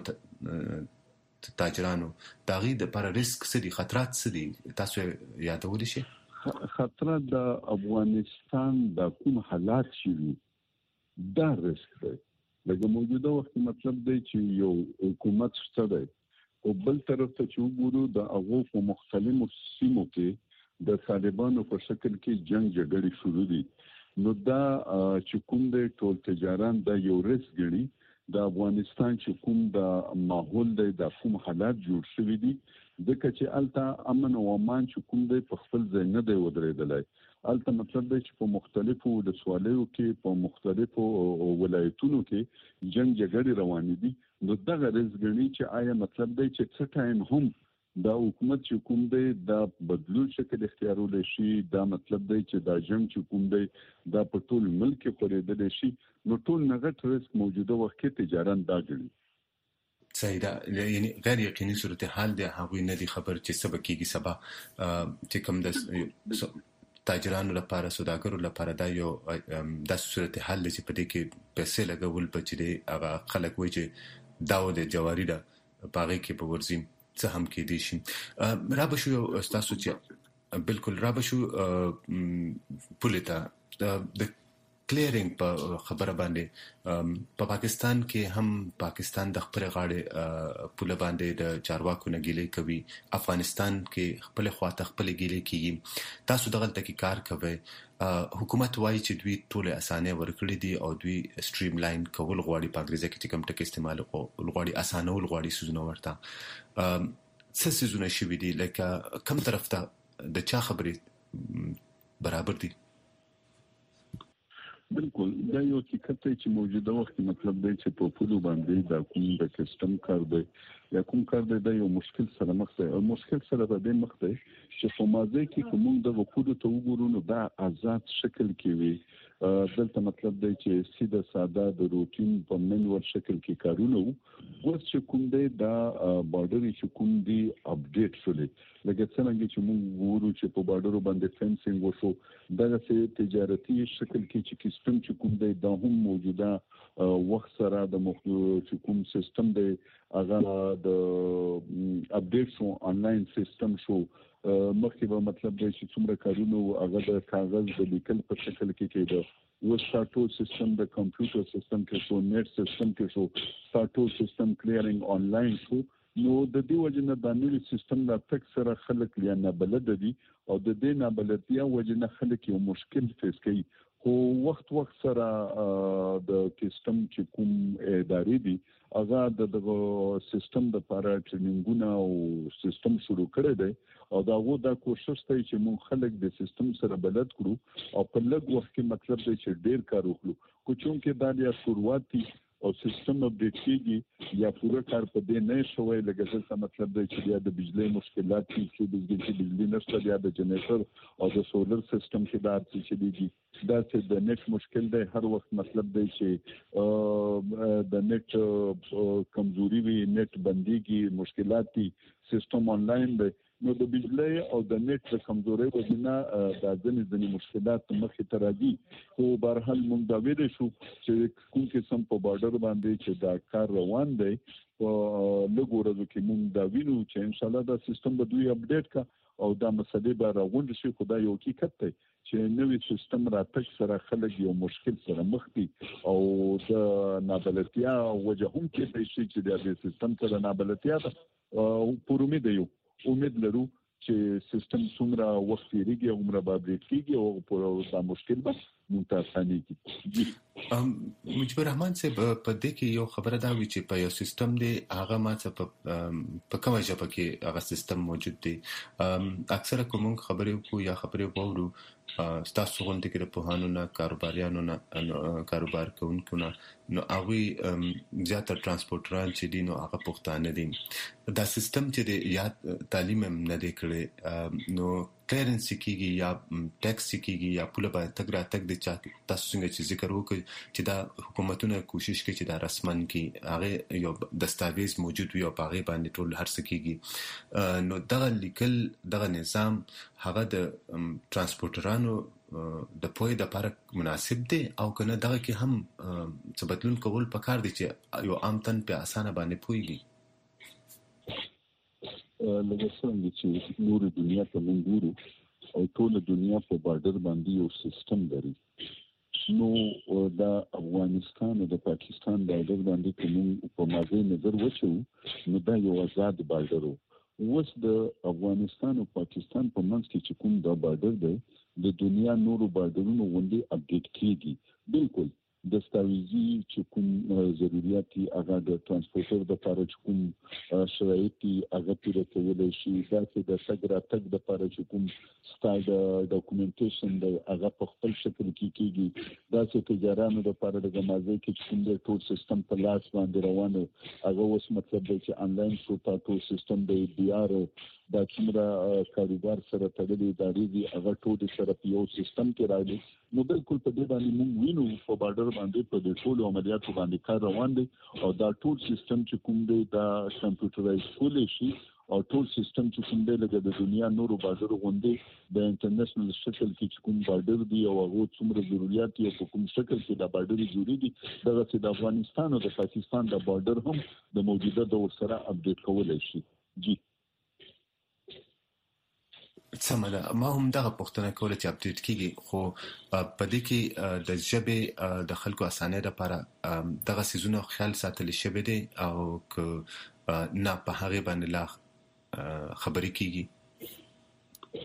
[SPEAKER 3] تاجرانو دغه د پر ریسک څه دي خطرات څه دي تاسو یادول شي.
[SPEAKER 6] خطر د افغانستان د کوم حالات چې دا رسک دی لکه موجوده وخت مطلب دی چې یو حکومت شته دی او بل طرف ته چې وګورو د هغو په مختلفو سیمو کې د طالبانو په شکل کې جنگ جګړې شروع دي نو دا چې کوم دی ټول تجاران د یو رسک ګڼي د افغانستان چې کوم د ماحول دی د کوم حالات جوړ شوي دي ځکه چې الته امن او امان چې کوم دی په خپل ځای نه دی ودرېدلی الته مطلب دی چې په مختلفو ولسوالیو کې په مختلفو ولایتونو کې جنگ جګړې روانې دي نو دغه رسک ګڼي چې آیا مطلب دی چې څه ټایم هم دا حکومت چې کوم دی دا بدلون شکل اختیارول شي دا مطلب دی چې دا جنگ چې کوم دی دا په ټول ملک کې خورېدلی شي نو ټول نغټ رسک موجوده وخت کې تجاران دا ګڼي
[SPEAKER 3] صحیح ده یعنی غیر یقیني صورتحال دی هغوی نه دي خبر چې څه به کېږي سبا چې کوم د تاجرانو لپاره سوداګرو لپاره دا یو داسې صورتحال دی چې په دې کې پیسې لګول به چې دی هغه خلک وایي چې دا د جواري ده په هغې کې به ورځي څه هم کېدی شي را به شو یو ستاسو چې بالکل را به شو پولې ته د کلیرینګ په خبره باندې په پاکستان کې هم پاکستان د خپل غاړې پوله باندې د چارواکو نه ګیلې کوي افغانستان کې خپل خواته خپل ګیلې کوي تاسو دغه کې کار کوي حکومت وایي چې دوی ټول اسانه ورکړي دي او دوی سټریم لاین کول غواړي په انګریزي کې کوم ټکی استعمال غواړي اسانه ول غواړي سوزونه ورته څه سوزونه شوي دي لکه کوم طرف ته د چا خبرې برابر دي
[SPEAKER 6] بالکل دا یو حقیقت دی چې موجوده وخت مطلب دی چې په پولو باندې دا کوم د کسټم کار دی یا کوم کار دی دا یو مشکل سره مخ دی او مشکل سره په دې مخ دی چې په مازه کې کوم د وقودو ته وګورو نو دا آزاد شکل کې وي دلته مطلب دی چې سیده ساده د روټین په منور شکل کې کارونه وو اوس چې کوم دی دا بارډر چې کوم دی اپډیټ شولې لکه څنګه چې موږ ګورو چې په بارډر باندې فنسینګ وشو دغه څه تجارتي شکل کې چې سیستم چې کوم دی دا هم موجوده وخت سره د چې کوم سیستم دی هغه د اپډیټ شو انلاین سیستم شو مخکې به مطلب دی چې څومره کارونه هغه د کاغذ د لیکل په شکل کې کېده اوس ساټو سیستم د کمپیوټر سیستم کې شو نیټ سیستم کې شو ساټو سیستم کلیرینګ انلاین شو نو د دې وجنه د نوې سیستم د تک سره خلک یا نه بلد دي او د دې نه بلدتیا وجنه خلک یو مشکل فیس کوي خو وخت سره د سیستم چې کوم ادارې دي هغه د سیستم د لپاره ټریننګونه او سیستم شروع کړی دی او دا کوشش کوي چې موږ خلک د سیستم سره بلد کړو او په لږ وخت کې مطلب دی چې ډیر کار وکړو خو چونکې دا د شروعات دي او سیستم اپډیټ کیږي یا پوره کار په دې نه شوی لکه څه مطلب دی چې د بجلی مشکلات چې د بجلی نشته یا د جنریټر او د سولر سیستم کې دا چې دیږي دا چې د نت مشکل دی هر وخت مطلب دی چې د نت کمزوري وي نت بنديږي مشکلات دي سیستم انلاین دی نو د بجلی او د نت د کمزوري وجنه د ځینې مشکلات مخې ته راځي خو بهرحال موږ دا ویل شو چې کوم قسم په بارډر باندې چې دا کار روان دی په لږ ورځو کې موږ دا وینو چې ان شاء الله دا سیستم به دوی اپډیټ کا او دا مسلې به راغونډ شي خو دا یو حقیقت دی چې نوې سیستم راتګ سره خلک یو مشکل سره مخ دي او د نابلدتیا وجه هم کې شي چې د سیستم سره نابلدتیا ده پر امید لرو چې سیستم څومره وخت تیریږي عمره به اپډیټ کیږي او په دا مشکل به متاسانی کی
[SPEAKER 3] مجبر رحمان صاحب په دې کې یو خبره دا وی چې په یو سیستم دی هغه ما څه په کومه ژبه کې هغه سیستم موجود دی اکثره کوم خبرې کو یا خبرې وورو تاسو غونډه کې د پوهانو نه کاروباریانو نه کاروبار کوونکو نه نو هغه زیاتره ترانسپورټران چې دي نو هغه پښتانه دي دا سیستم چې د یا تعلیم نه دی کړی نو کلیرنس کیږي یا ټیکس کیږي یا پوله باندې تګ را تګ د چا تاسو څنګه چې ذکر وکړي چې دا حکومتونه کوشش کوي چې دا رسمن کی هغه یو دستاویز موجود وي او هغه باندې ټول هر څه کیږي نو دغه لیکل دغه نظام هغه د ترانسپورټرانو د پوهې د لپاره مناسب دی او کنه دغه کې هم څه بدلون کول پکار دي چې یو عام تن په اسانه باندې پوهیږي
[SPEAKER 6] لکه څنګه چې نور دنیا ته موږ ګورو او ټول دنیا په بارډر باندې یو سیستم لري. نو د افغانستان او د پاکستان بارډر باندې کوم په مازه نظر وچو نو دا یو آزاد بارډر وو. اوس د افغانستان او پاکستان په منځ کې چې کوم دا بارډر دی د دنیا نورو بارډرونو غوندي اپډیټ کیږي. بالکل دستاویزي چې کوم ضرورت هغه د ترانسپورټر د لپاره چې کوم شرایط هغه پوره کولای شي. دا چې د سګرا تک د لپاره چې کوم ستاید ډاکومنټیشن د هغه په خپل شکل کې کیږي. دا چې تجارانو د لپاره د غمازۍ کې کوم د ټول سیستم په لاس باندې روانه هغه اوس مطلب دی چې انلاین ټول سیستم د بي آر دا څومره کاروبار سره تړلې ادارې دي هغه ټول سره په یو سیستم کې راځي. نو بالکل په دې باندې موږ وینو په بارډر باندې په دې ټول عملیاتو باندې کار روان دي او دا ټول سیستم چې کوم دی دا کمپیوټرایز کول شي او ټول سیستم چې کوم دی لکه د دنیا نورو بارډر غوندي د انټرنیشنل شکل کې کوم بارډر دی او هغه څومره ضرورت یې په کوم شکل کې د بارډر جوړې دي دغه چې د افغانستان او د پاکستان د بارډر هم د موجوده دور سره اپډیټ کولای شي. جی
[SPEAKER 3] سمله ما هم دغه پوښتنه کوله چې اپډیټ کیږي خو په دې کې د ژبې د خلکو اسانۍ لپاره دغه سيزونه خیال ساتل شوی دی او نه په هغه باندې لا خبرې کیږي.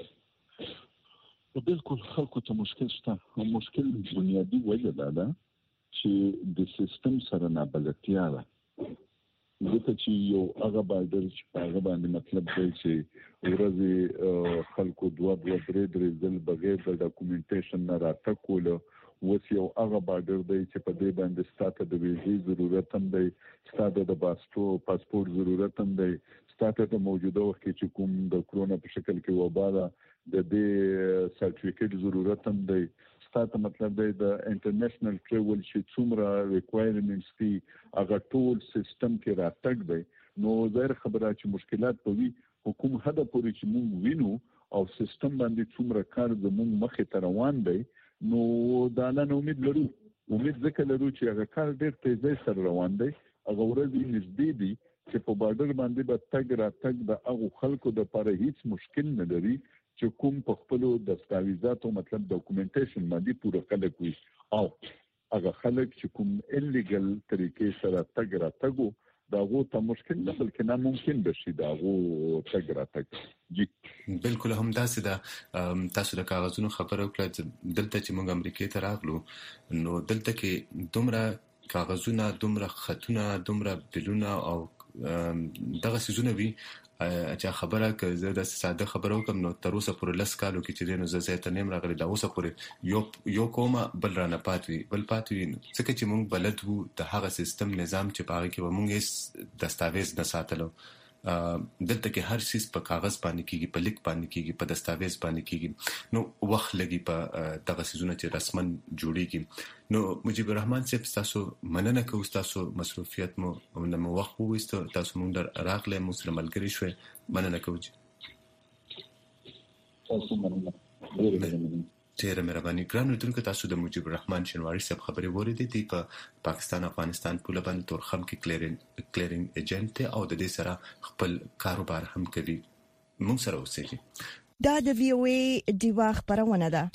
[SPEAKER 6] بالکل خلکو ته مشکل شته. مشکل بنیادی وجه ده چې د سیستم سره نابلدتیا ده. ځکه چې یو هغه بارډر چې په هغه باندې مطلب دی چې ورځې خلکو دوه درې ځل بغیر د ډاکومنټیشن نه راتګ کوله. اوس یو هغه بارډر دی چې په دې باندې ستاسو د ویزې ضرورت هم دی، ستاسو د پاسپورت ضرورت هم دی، ستاسو د موجوده وخت کې چې کوم د کرونا په شکل کې وبا ده د دې سرټیفیکیټ ضرورت هم دی. ستاسو مطلب دی د انټرنیشنل ټریول چې څومره ریکوایرمنټس دي هغه ټول سیستم کې راتګ دی. نو ظاهر خبره چې مشکلات به وي حکوم هدا پورې چې موږ وینو او سیستم باندې څومره کار زموږ مخې ته روان دی نو دا نه امید لرو. امید ځکه لرو چې هغه کار ډېر تیزی سره روان دی. هغه ورځې نږدې دي چې په بارډر باندې به تګ راتګ د هغو خلکو دپاره هیڅ مشکل نه لري چې کوم په خپلو دستاویزاتو مطلب ډاکومنټیشن باندې پوره خلک وي او هغه خلک چې کوم انلیګل طریقې سره تګ راتګ دا هغو ته مشکل نه بلکې ناممکن بشي د هغو تګ راتګ. جی
[SPEAKER 3] بالکل هم داسې ده. تاسو د کاغذونو خبره وکړه دلته چې موږ امریکې ته راغلو نو دلته کې دومره کاغذونه دومره خطونه دومره بلونه او دغه سيزونه وي چې خبره که زه د ساده خبرو کوم نو تر اوسه پورې لس کالو کې چې نو زه ته نیم راغلی دا اوسه پورې یو کومه بل رانه پاتوي ځکه چې موږ بلد وو د هغه سیستم نظام چې په هغه کې به موږ دستاویز نه ساتلو. دلته کې هر څه په کاغذ باندې کېږي، په لیک باندې کېږي، په دستاویز باندې کېږي. نو وخت لګي په دغه سيزونه چې رسمن جوړيږي. نو مجيب الرحمن صاحب تاسو مننه کوم تاسو مصروفیت مو نو وخت وويستو تاسو مونږ راغله مو سره ملګری شوي مننه کوم.
[SPEAKER 6] تاسو مننه
[SPEAKER 3] ډیره مهرباني. ګران اردوونکو تاسو د مجيب الرحمن شنواري صاحب خبرې وریدې دي په پاکستان افغانستان پوله باندې تورخم کې کلیرینګ ایجنټ او د دې سره خپل کاروبار هم کوي. موږ سره اوسئ.
[SPEAKER 2] دا د وی او ای دیوا خبرونه ده.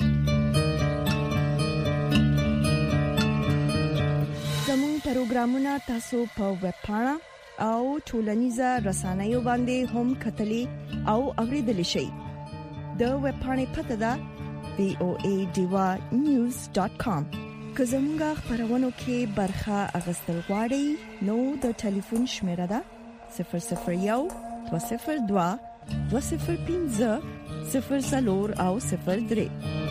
[SPEAKER 2] زموږ پروګرامونه تاسو په ویب پاڼه او ټولنیزه رسنیو باندې هم کتلی او اوریدلی شئ. د ویب پاڼې پته ده voadiwanews.com. که زمونږ خبرونو کې برخه اغستل غواړئ نو د ټلیفون شمیره ده 001 202 205 04 او 03.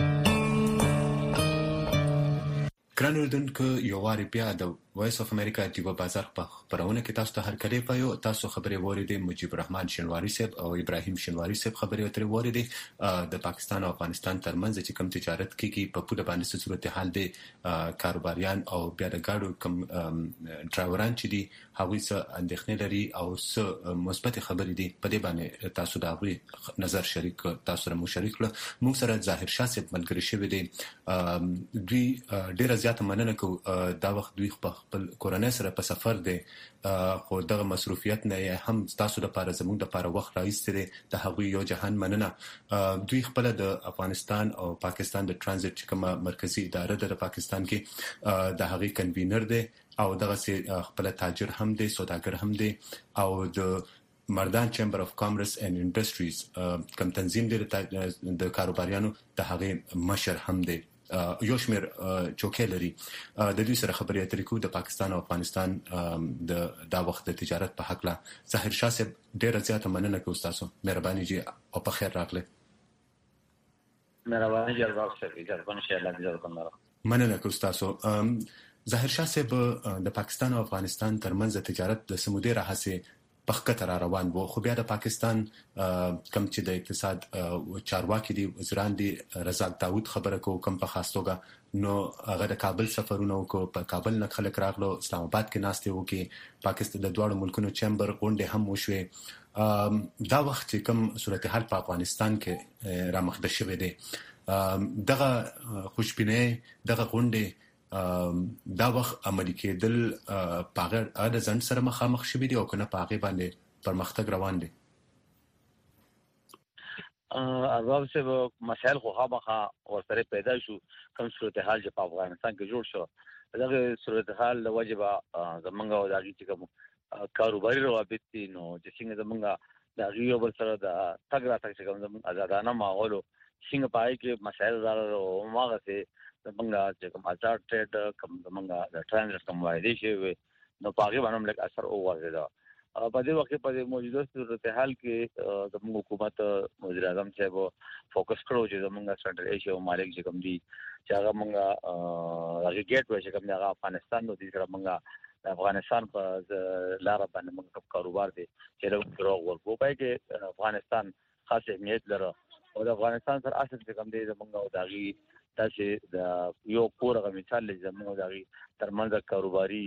[SPEAKER 3] ګران اردوونکو یو واری بیا د وایس اف امریکا دیوا بازار په خبرونه کې تاسو ته هر کله پایو تاسو خبرې وریدې مجيب الرحمن شنواري صاحب او ابراهيم شنواري صاحب خبرې اترې وریدې د پاکستان او افغانستان ترمنځ چې کوم تجارت کیږي په پوله باندې څه صورتحال دي کاروباریان او بیا د ګاډو کوم ډرایوران چې دي هغوی څه اندېښنې لري او څه مثبت خبرې دي په دې باندې تاسو دا غوي نظر شریک تاسو سره مشارک کړه. موږ سره ظاهر شاه صاحب ملګری شوی دی. دوی ډیره زیاته مننه کوو دا وخت دوی په خپل کورنۍ سره په سفر دي خو دغه مصروفیت نه هم تاسو د لپاره زموږ د لپاره وخت راوستي د هغوی یو جهان مننه دوی خپل د افغانستان او پاکستان د ترانزیت کومه مرکزی اداره د پاکستان کې د هغوی کنوینر دي او دغه خپل تاجر هم دي سوداګر هم دي او د مردان چیمبر اف کامرس اینڈ انډستریز کوم تنظیم دی د کاروباریانو د هغه مشر هم دی یو شمېر چوکۍ لري د دې سره خبرې اترې کوو د پاکستان او افغانستان د وخت د تجارت په حق لا ظاهر شاه صاحب ډېر زیاته مننه کوم تاسو مهرباني جی او په خیر راغله
[SPEAKER 7] مهرباني جی الله صاحب ان شاء الله دې
[SPEAKER 3] مننه کوم تاسو ظاهر شاه صاحب د پاکستان او افغانستان ترمنځ تجارت د سمودي راهسه پخکته را روان وو خو بیا د پاکستان کم چې د اقتصاد چارواکي دي وزیران دي رزاق داوود خبره کو کم په خاصتوګه نو هغه د کابل سفرونه کو په کابل نه خلک راغلو اسلام آباد کې ناشته وو کې پاکستان د دوه ملکونو چیمبر غونډه هم وشوه دا وخت کم صورتحال په افغانستان کې را مخده شوه دي دغه خوشبینه دغه غونډه دا وخت عملي کېدل پاغه د ځن سره مخامخ شوي دي او کنه پاغه باندې پرمختګ روان دي
[SPEAKER 7] ارباب سے مسائل خو خامخا ورسره پیدا شو کوم صورتحال چې په افغانستان کې جوړ شو دغه صورتحال د واجبہ زمونږ او دغه چې کوم کاروباري روابط دي نو چې څنګه زمونږ د غیو بل سره د تګ راتګ چې کوم زمونږ آزادانه ماحول څنګه پای کې مسائل راغلو ماغه سي زمونږ چې کوم آزاد ټریډ کوم زمونږ د ترانزیت کوم وایي شي نو پاغي باندې لږ اثر وغورځیدا په دې وخت په موجوده صورتحال کې د حکومت وزیر اعظم صاحب فوکس کړو چې زمونږ سنټرل ایشیا مالک چې کوم دي چې هغه مونږه هغه ګیټ وای چې کوم هغه افغانستان نو دي سره مونږه افغانستان په لار باندې مونږ کاروبار دي چې راغلو ورکو پای کې افغانستان خاص اهمیت لري او د افغانستان سره اصل چې کوم دي زمونږ داغي تاسو د یو پورغه مثال زموږ دغه ترمنځ کاروباري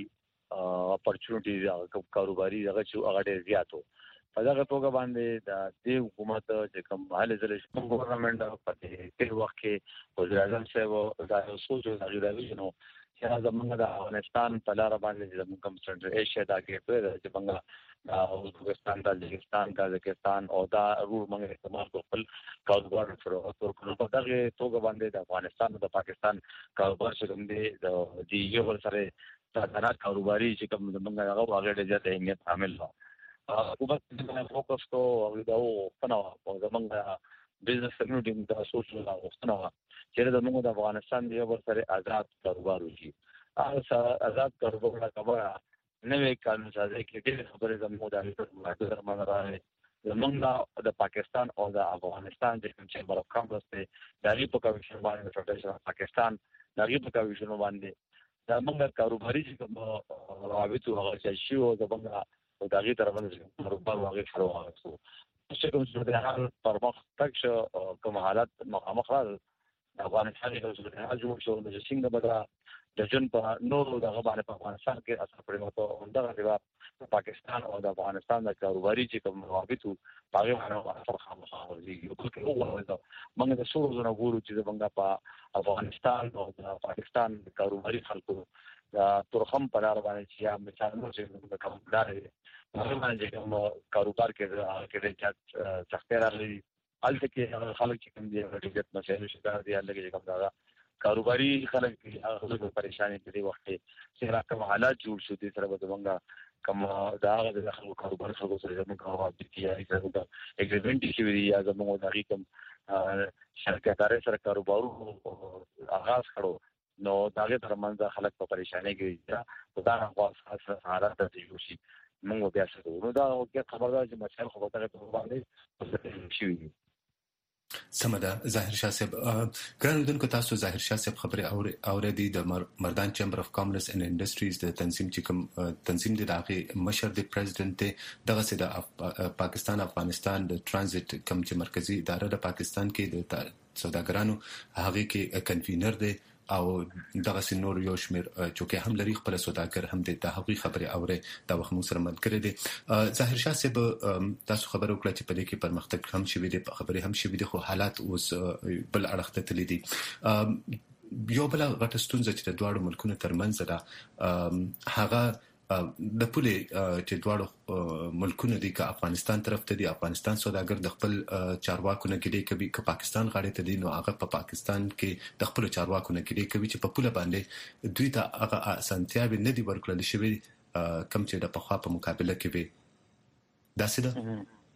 [SPEAKER 7] اپورچونټیز کاروباري دغه چې هغه ډیر زیاتو په دغه توګه باندې د دې حکومت چې کوم حاله زله شپږ ګورنمنت په دې وخت کې وزیر اعظم صاحب دا سوچ راغلی نو چې زموږ د افغانستان په لار باندې زموږ کوم سنټرل ایشیا دا کې په چې څنګه ازبکستان تاجکستان قزاقستان او دا روړ موږ استعمال خپل کاروبار سره او په دغه توګه باندې د افغانستان او د پاکستان کاروبار څخه د دې یو بل سره د کاروباري چې کوم زموږ هغه واغې د ځای اهمیت عامل و حکومت د فوکس کو او دا وو او زموږ بزنس کمیونټي د سوشل او وختنه چې زموږ د افغانستان دی یو سره آزاد کاروبار وشي آزاد کاروبار کبره نوې قانون سازي کې ډېر خبرې زموږ د درمانه راځي زموږ د پاکستان او د افغانستان د چیمبر اف کامرس ته د ریپو کمیشن باندې فدرېشن پاکستان د ریپو کمیشن باندې دا موږ کاروباري چې روابط هغه چې او زموږ د هغه ترمنځ کاروبار واغې شروع شو چې کوم څه د حال پرمختګ شو کوم حالات مخامخ راځي افغانستان کې د جوړ شو د څنګه بدلا د جن په نورو دغه باندې په افغانستان کې اثر پرې مو ته د پاکستان او د افغانستان د کاروباري چې کوم روابط هغه باندې اثر خامخا ورځي یو بل او موږ د څو ورځې ګورو چې زمونږ په افغانستان او د پاکستان د کاروباري خلکو د ترخم په لار باندې چې یا مثالونه چې کوم داري هغه باندې کوم کاروبار کې د څخه راغلي الته کې خلک چې کوم دي د ډیټ مسایل شکار دي الګي کوم دا کاروباري خلک هغه پریشانی په دې وخت چې راکم حالات جوړ شو دي سره بدمنګا کوم دا هغه د خلکو کاروبار خلکو سره زموږ هوا د کیاري سره د اګریمنت کې وی یا زموږ د حکم شرکتاره سره کاروبارو آغاز کړو نو داګه ترمنځ خلک په پریشانی کې دا خاصه حالات ته جوړ شي موږ بیا څه نو دا خبردار چې مسائل خو به ته باندې شي
[SPEAKER 3] سمدا ظاهر شاه صاحب ګرانودونکو تاسو ظاهر شاه صاحب خبره اوریدي د مردان چیمبر اف کامرس اینڈ انډستریز د تنظیم چې کوم تنظیم د دغه مشر د پریزیدنت دغه سي د پاکستان افغانستان د ترانزیت کوم چې مرکزی اداره د پاکستان کې د سوداګرانو هغه کې کنوینر دی او دغه سينور یو شمیر چوکې هم لري خپل سوداګر هم د هغوی خبره اوره د وخت مو سره ملګری دي ظاهر شاه صاحب تاسو خبرو کړه چې په دې کې پرمختګ هم شوی دی خبره هم شوی دی خو حالات اوس بل اړخ ته تللی دي یو بل غټ ستونزه چې د دواړو ملکونو ترمنځ ده هغه د پولې چې دواړو ملکونو دي که افغانستان طرف ته دي افغانستان سوداګر د خپل چارواکو نه ګډي کوي که پاکستان غاړه ته دي نو هغه په پاکستان کې د خپل چارواکو نه ګډي کوي چې په پوله باندې دوی ته هغه اسانتیاوي نه دي ورکړل شوی کم چې د پخوا په مقابله کې وي داسې ده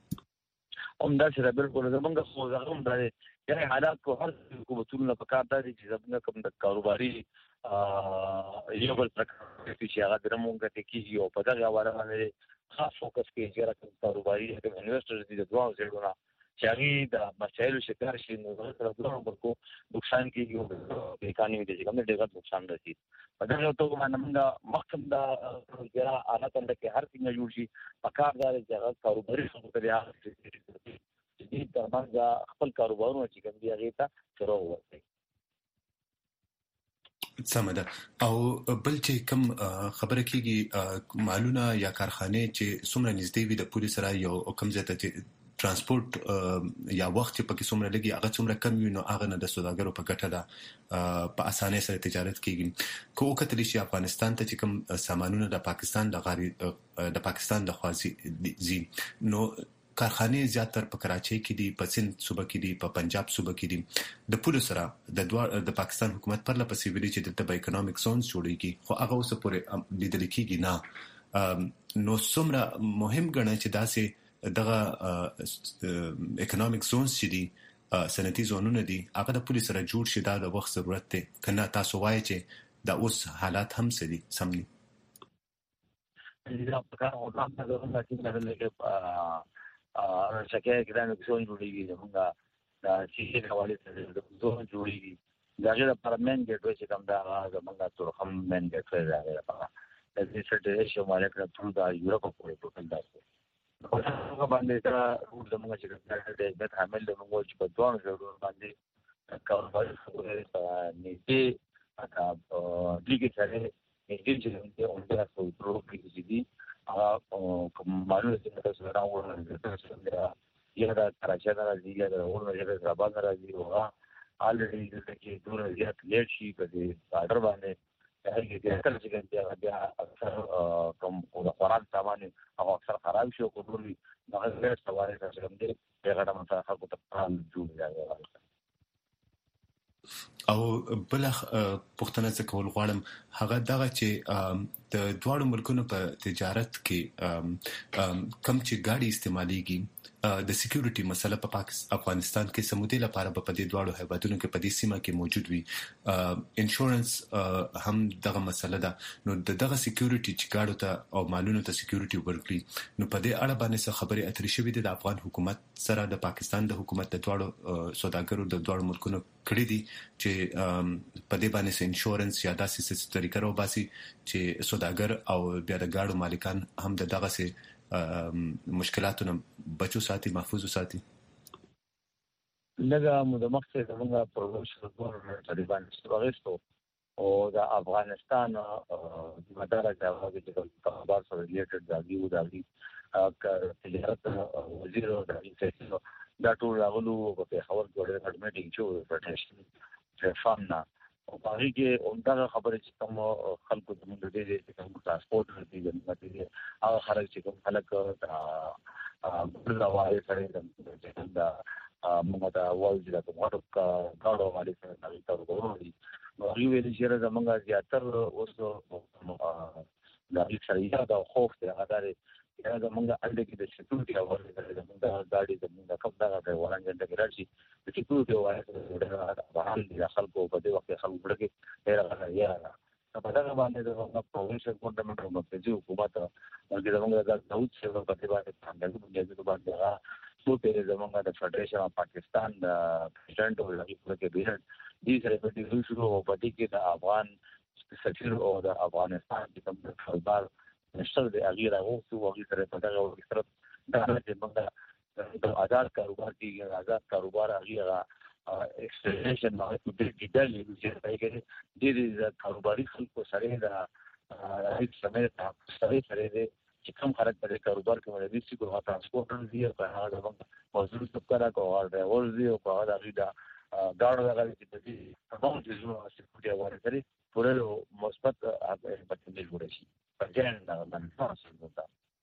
[SPEAKER 7] دا بالکل زمونږ خو زغم دی یعنی حالات کو هر حکومتونو په کار دی چې زمونږ کوم د کاروباري یو بل پرکار چې هغه درمونږ ته کیږي او په دغه حواله باندې خاص فوکس کوي چې راځي کاروباري د انویسټرز دي د دوه ځایونو چې هغه د مسایلو شکار شي نو سره دوه برکو نقصان کیږي او د اکانومي د څنګه ډېر نقصان راځي په دغه توګه باندې مخکم دا جرا حالت کې هر څنګه جوړ شي پکار دا چې هغه کاروباري څنګه دی چې د باندې خپل کاروبارونه چې کوم دی هغه ته شروع وکړي
[SPEAKER 3] سمه ده او بل چې کوم خبره کیږي مالونه یا کارخانه چې څومره نږدې وي د پولیس سره یو کم ځای ته ترانسپورت یا وخت په څومره لګي هغه څومره کم وي نو هغه نه د سوداګرو په ګټه ده په اسانه سره تجارت کیږي کو کتل شي افغانستان ته چې کوم سامانونه د پاکستان د خوازي زی نو کارخانه زیاتر په کراچۍ کې دي په سند صوبه کې دي په پنجاب صوبه کې دي د پولیس سره د پاکستان حکومت پر لپسې ویلي چې د اکونومیک زونز جوړیږي خو هغه اوس پورې لیدل کېږي نه نو څومره مهم ګڼي چې داسې دغه اکونومیک زونز چې دي صنعتي زونونه دي هغه د پولیس سره جوړ شي دا د وخت ضرورت دی کنه تاسو وایي چې دا اوس حالات هم سدي سمني
[SPEAKER 7] دا په کار او دا چې شکایت کړه چې څون جوړیږي موږ دا چې حواله سره د زون جوړیږي داغه پارلمان کې چې کوم دا موږ ټول هم من کې راځي دا د دې شماله کړه ټول دا یورپ په ټول دا هغه باندې دا روډ زموږ چې د حامل د موږ چې په دوه ضرور باندې کاروبار خبره نږدې اته دیګه سره نږدې چې اونځه په پرو کې دي کوم مالونه چې تاسو راوړل یا دا کراچۍ راځي یا دا ورنه یا دا بازار راځي او الریډي د کې دور زیات لیټ شي کدي آرډر باندې هغه کې اکثر چې بیا اکثر کوم خوراک سامان او اکثر خراب شي او کومي هغه ډېر سوالې راځي هم دې هغه د خلکو ته پام جوړ
[SPEAKER 3] او بل پښتنه څه کول غواړم هغه دغه چې د دواړو ملکونو په تجارت کې کم چې ګاډي استعماليږي د سکیورټي مسله په افغانستان کې سمودي لپاره په دې دواړو هیوادونو کې په دې سیمه کې موجود وي انشورنس هم دغه مسله ده نو دغه سکیورټي چې ګاډو ته او مالونو ته سکیورټي ورکړي نو په دې اړه باندې خبرې اترې شوې دي د افغان حکومت سره د پاکستان د حکومت د دواړو سوداګرو د دواړو ملکونو کړې دي چې په دې باندې انشورنس یا داسې طریقه راو باسي چې سوداګر او بیا د ګاډو مالکان هم دغه سي مشکلاتونه بچو ساتي محفوظ ساتي
[SPEAKER 7] لږه موږ مخکې زموږ پروګرام شروع تقریبا ستوغستو او د افغانستان د مدار د کاروبار سره ریلیټډ داږي تجارت وزیر او د دا ټول راغلو په خبر جوړه د میټینګ چې پروټیشن فامنا او باندې کې اونډه خبرې چې کوم خلکو د موږ د کوم ترانسپورت ورتي د ماتې او خلک چې کوم خلک د غواړي سره د موږ دا وایي چې کومه کارو باندې سره تاسو وروري نو یو چې زمونږ زیاتر اوس د اړتیا د خوف ته غواړي یا زمونږ اړتیا کې د سکیورټي حواله سره زمونږ ګاډي زمونږ کوم دا د ورانګل د ګراجي د سکیورټي حواله سره د حال د خلکو په دې وخت خلکو ورګي ډیر غواړي یا په دا باندې د پروینشل کونډمنټ او د حکومت د زمونږ د داوود څخه په دې باندې څنګه د باندې څو په زمونږ د فدریشن اف پاکستان د پریزیډنټ او لغې په کې بیان دې سره په دې شروع او په دې کې د افغان سفیر او د افغانستان د کوم خبر نشته د اغیره او څو اغیره په دغه وخت سره دا چې موږ د آزاد کاروبار کې آزاد کاروبار اغیره ایکسپلینیشن ما ته د ډیټیل چې راځي د کاروباري خلکو سره د هیڅ سمې ته سره چې کوم خلک په کاروبار کې ولې چې کوم ترانسپورت دی په هغه د موضوع څخه راکو او ورزي او په هغه د غاړو دغه چې د دې په موږ د زموږ سکوټي ورته پوره مثبت په جوړ شي په ځان دا باندې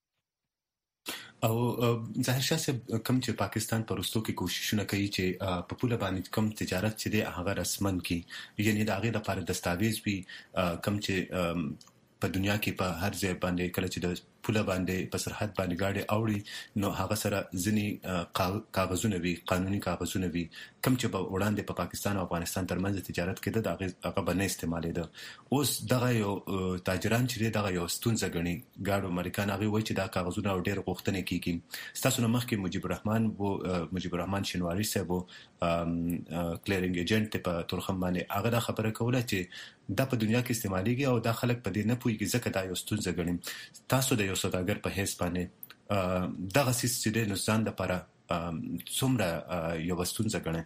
[SPEAKER 3] او ظاهر شاه صاحب کوم چې پاکستان پرستو کې کوششونه کوي چې په پوله باندې کوم تجارت چې دی هغه رسمن کی یعنی د هغه لپاره دستاویز وي کوم چې په دنیا کې په هر ځای باندې کله چې د پوله باندې په سرحد باندې گاډي اوړي نو هغه سره ځنی کاغذونه وي قانوني کاغذونه وي کوم چې په وړاندې په پاکستان او افغانستان ترمنځ تجارت کې د هغه باندې استعمالي ده اوس دغه یو تاجران چې دغه یو ستونزه غني گاډو امریکان هغه وایي چې دا کاغذونه ډېر غوښتنه کیږي تاسو نو مخکې مجيب الرحمن شینواری صاحب کلیرینګ ایجنټ په تورخم باندې هغه دا خبره کوله چې دا په دنیا کې استعماليږي او دا خلک په دې نه پوهیږي ځکه دا یو ستونزه غني تاسو د یو سوداګر په حیث باندې دغه سیستم د نوسان لپاره څومره یو ستونزه غني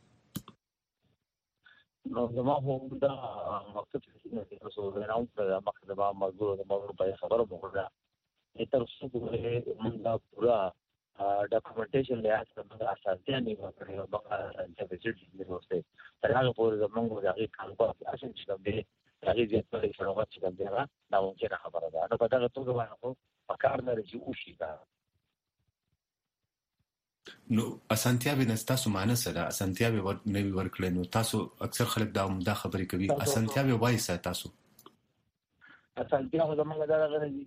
[SPEAKER 7] نو زما هم دا مقصد چې تاسو غواړئ چې مخدمه موضوع د موضوع په خبرو وکړه تر څو موږ دا پورا ډاکومنټیشن لحاظ څخه اساسي نه وکړو بقا چې په دې ورسته تر هغه پورې زموږ د هغه کارکو اساس چې د هغه د خپل شروعات چې دا دا ممکنه خبره ده نو په دغه توګه باندې په کار نه رجوع وشي دا
[SPEAKER 3] نو اسانتیا به نستاسو معنی سره اسانتیا به نه ورکړل نو تاسو اکثر خلک دا خبرې کوي اسانتیا به وایي تاسو
[SPEAKER 7] اسانتیا زموږ دا غواړي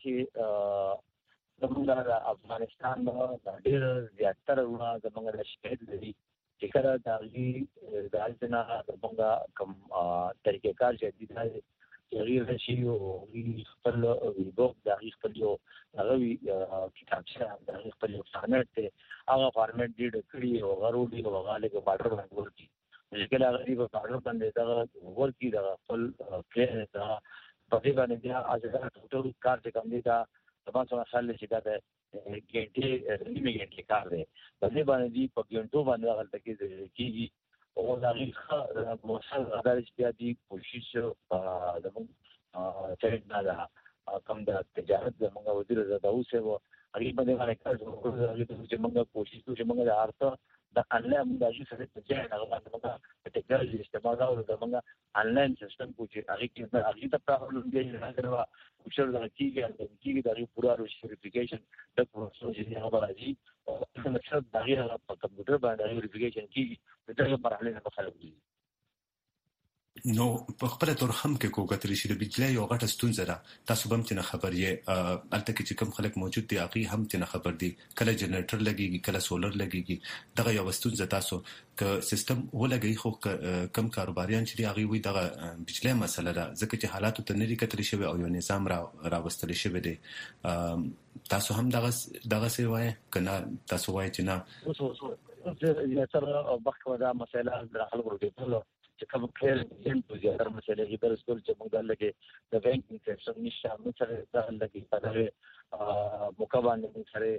[SPEAKER 7] چې زموږ د افغانستان د ډېر زیاتره زموږ د شهید لري چې کله د دالتنا زموږ کوم طریقې کار جدي دی تغییر شي او خپل ویبوک د خپل یو هغه کتابچه د خپل یو فارمټ هغه فارمټ ډېر کړی او غوړي او غاله په باډر باندې ورکی چې کله هغه په باډر باندې دا ورکی د خپل پلان دا په دې باندې بیا اجازه ټول کار چې کوم دي دا تاسو خلک چې دا ګټي نیمه ګټي کار دی په دې باندې دی په ګڼټو باندې هغه تکي کیږي او دا غیخه موثر غدارش بیا دی کوشش د موږ چې دا کوم د تجارت د موږ وزیر زده اوسه و هغه باندې باندې کار کوو چې موږ کوشش کوو چې موږ د ارته د انلاین د اجازه سره په ځای هغه باندې موږ ټیکنالوژي استعمال او د موږ انلاین سیستم کوچې هغه کې هغه ته پرابلم دی راځي او چې دا کیږي د پورا ویریفیکیشن د پروسس چې هغه راځي او مقصد دا غیر په کمپیوټر باندې ویریفیکیشن کیږي دغه مرحله نه خلک دي
[SPEAKER 3] نو په خپل تور هم کې کوګتري شي د بجلی یو غټه ستونزه ده تاسو هم چې خبر یې البته چې کوم خلک موجود دي هغه هم چې خبر دي کله جنریټر لګيږي کله سولر لګيږي دغه یو ستونزه تاسو ک سیستم ولګي خو کم کاروباریان چې هغه وي دغه بجلی مسله ده ځکه چې حالات ته نه کتل شي او یو نظام راوستل شي دي تاسو هم دغه څه وایي کنه تاسو وایي چې
[SPEAKER 7] نه یا تر بخو دا مسله د خلکو ورته چې کوم کله د زیاتره مسلې کې پر سکول چې موږ دلته د بانکینګ سیستم نشه موږ سره دلته په دغه مقابله موږ سره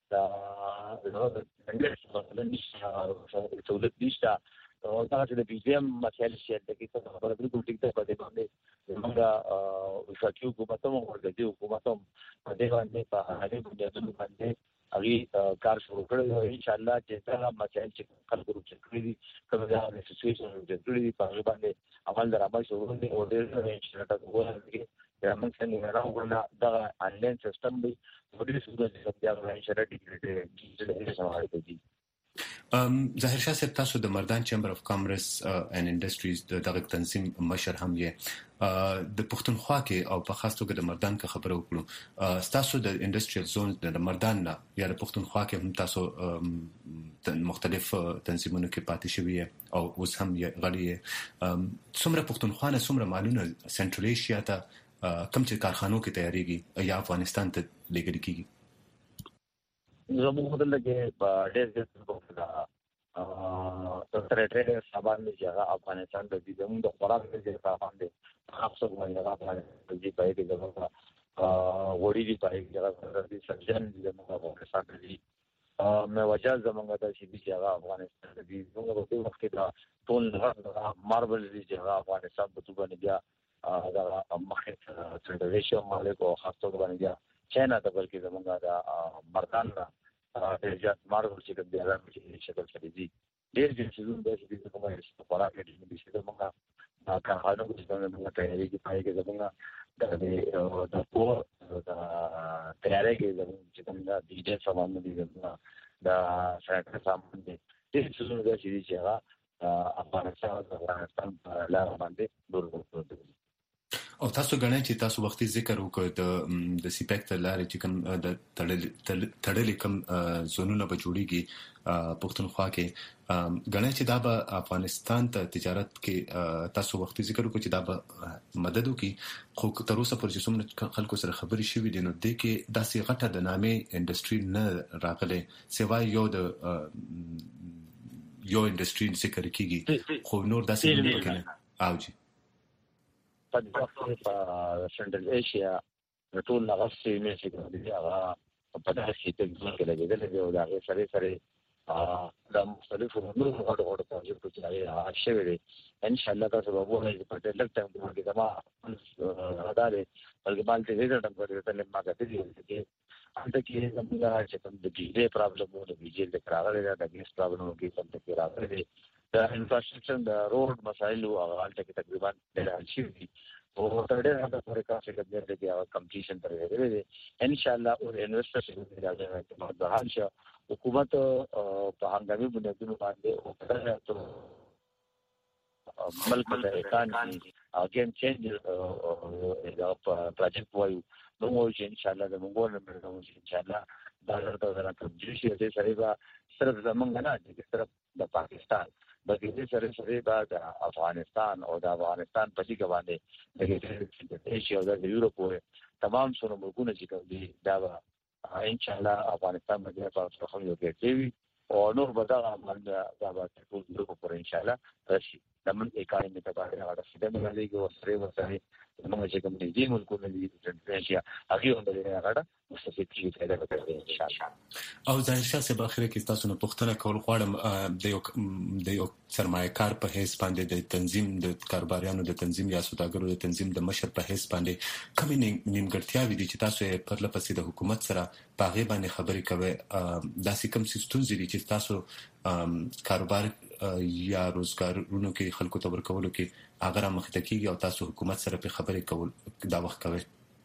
[SPEAKER 7] د انګلیسي نشه سہولت نشه او دا چې د بيجم مسایل شي د کې څه خبره بالکل ټیک ده په دې باندې موږ وشاکیو حکومت مو ورګدي حکومت په دې باندې په هغه بنیادونو باندې هغه کار شروع کړو ان شاء الله چې دا مسایل چې خلکو چې کړی دي کومه دا سچويشن چې کړی دي په هغه باندې عمل درامل شروع دي او ډېر ان شاء الله وګورئ چې موږ څنګه راوړل دا انلاین سیستم دی ډېر څه چې بیا ان شاء الله ډیجیټل سماره دي
[SPEAKER 3] ظاهر شاه صاحب تاسو د مردان چیمبر اف کامرس اینڈ انډستریز دغه تنظیم مشر هم یې د پښتونخوا کې او په خاص توګه د مردان کې خبرو وکړو تاسو د انډستریال زون د مردان نه یا د پښتونخوا کې هم تاسو مختلف تنظیمونو کې پاتې شوی او اوس هم یې غړي څومره پښتونخوا نه څومره مالونه سنټرل ایشیا ته کوم چې کارخانو کې تیاریږي یا افغانستان ته لګل کیږي
[SPEAKER 7] زموږ دلته په ډېر څه ترټره سامان چې افغانستان د دې زموږ د خوراک د سامان دي خاصه باندې افغانستان د پای کې دغه وړي دي پای کې د سرجن د افغانستان دي مې وجه زموږ د شي چې افغانستان د دې زموږ په وخت کې دا ټول ماربل دي چې افغانستان په توګه نه بیا دا مخه ټریډیشن مالک او خاصه باندې بیا چاینا ته بلکې زمونږ د مردان ډېر زیات ماربل چې د بیا په شکل کې دي ډېر چې د کومه خبره کې چې موږ کارخانو کې څنګه تیاری کې پای کې زموږ د پور د تیاری کې چې څنګه د دې سامان دي د سرکټ سامان دي چې څنګه چې هغه افغانستان په لار باندې دور ورته.
[SPEAKER 3] او تاسو غواړئ چې تاسو وختي ذکر وکړئ د سیپیک تر لارې چې کوم د تړلې کوم زونونه به جوړیږي پښتونخوا کې غواړئ چې دا به افغانستان ته تجارت کې تاسو وختي ذکر وکړئ چې دا به مدد وکړي خو تر اوسه پورې څومره خلکو سره خبرې شوې دي نو د کې داسې غټه د نامې انډستری نه راغله سیوا یو انډستری ذکر کیږي خو نور داسې نه پکې اوجي
[SPEAKER 7] په سنټرل ایشیا ټول لغسي مې چې هغه په داسې تګ کې لګیدل دي او دا سره د مختلفو نورو غوړو پروژې چې هغه شوی دی ان شاء الله تاسو به وګورئ په ډېر ټایم کې دا ما راځي بلکې باندې دې ټایم کې ته ما کته دي چې انت کې زموږ چې کوم د بجلی پرابلم وو د بجلی د راغلي د ګیس پرابلم وو کې څه ته راغلي د انفراستراکچر د روډ مسایل او هغه تقریبا ډېر شي او تر ډېر حد پورې کار چې د دې کمپلیشن تر دې ان شاء الله او انویسټرز دې راځي د حال شو حکومت په هنګامي بنیادونو باندې او په ملک د اکانومي اگین چینج دا پروجیکټ وایو نو چې ان شاء الله د موږ نه ان شاء الله دا درته راځي چې سره صرف زمونږ نه چې صرف د پاکستان بلکې سره د افغانستان او د افغانستان په ځای باندې د ایشیا او د یورپ تمام څو ملکونه چې کوم دي دا ان شاء الله افغانستان باندې تاسو خو یو کې او نور بدغه باندې دا به ټول ګروپ پر ان شاء الله راشي دمن اکانومي ته باندې راځي د ملي کې وسره موږ چې کوم دي ملکونه دي د ایشیا هغه هم د هغه مستفید کیږي دا به ان شاء الله.
[SPEAKER 3] او ځان شاسه په اخر کې تاسو نه پوښتنه کول غواړم د یو سرمایه‌کار په حیث باندې د تنظیم د کاروباریانو د تنظیم یا سوداګرو د تنظیم د مشر په حیث باندې کوم نیمګړتیاوې دي چې تاسو په لپسې د حکومت سره په غي باندې خبرې کوي داسې کوم ستونزې دي چې تاسو کاروبار یا روزګارونو کې خلکو ته ورکولو کې هغه مخته کیږي او تاسو حکومت سره په خبرې کول دا وخت کوي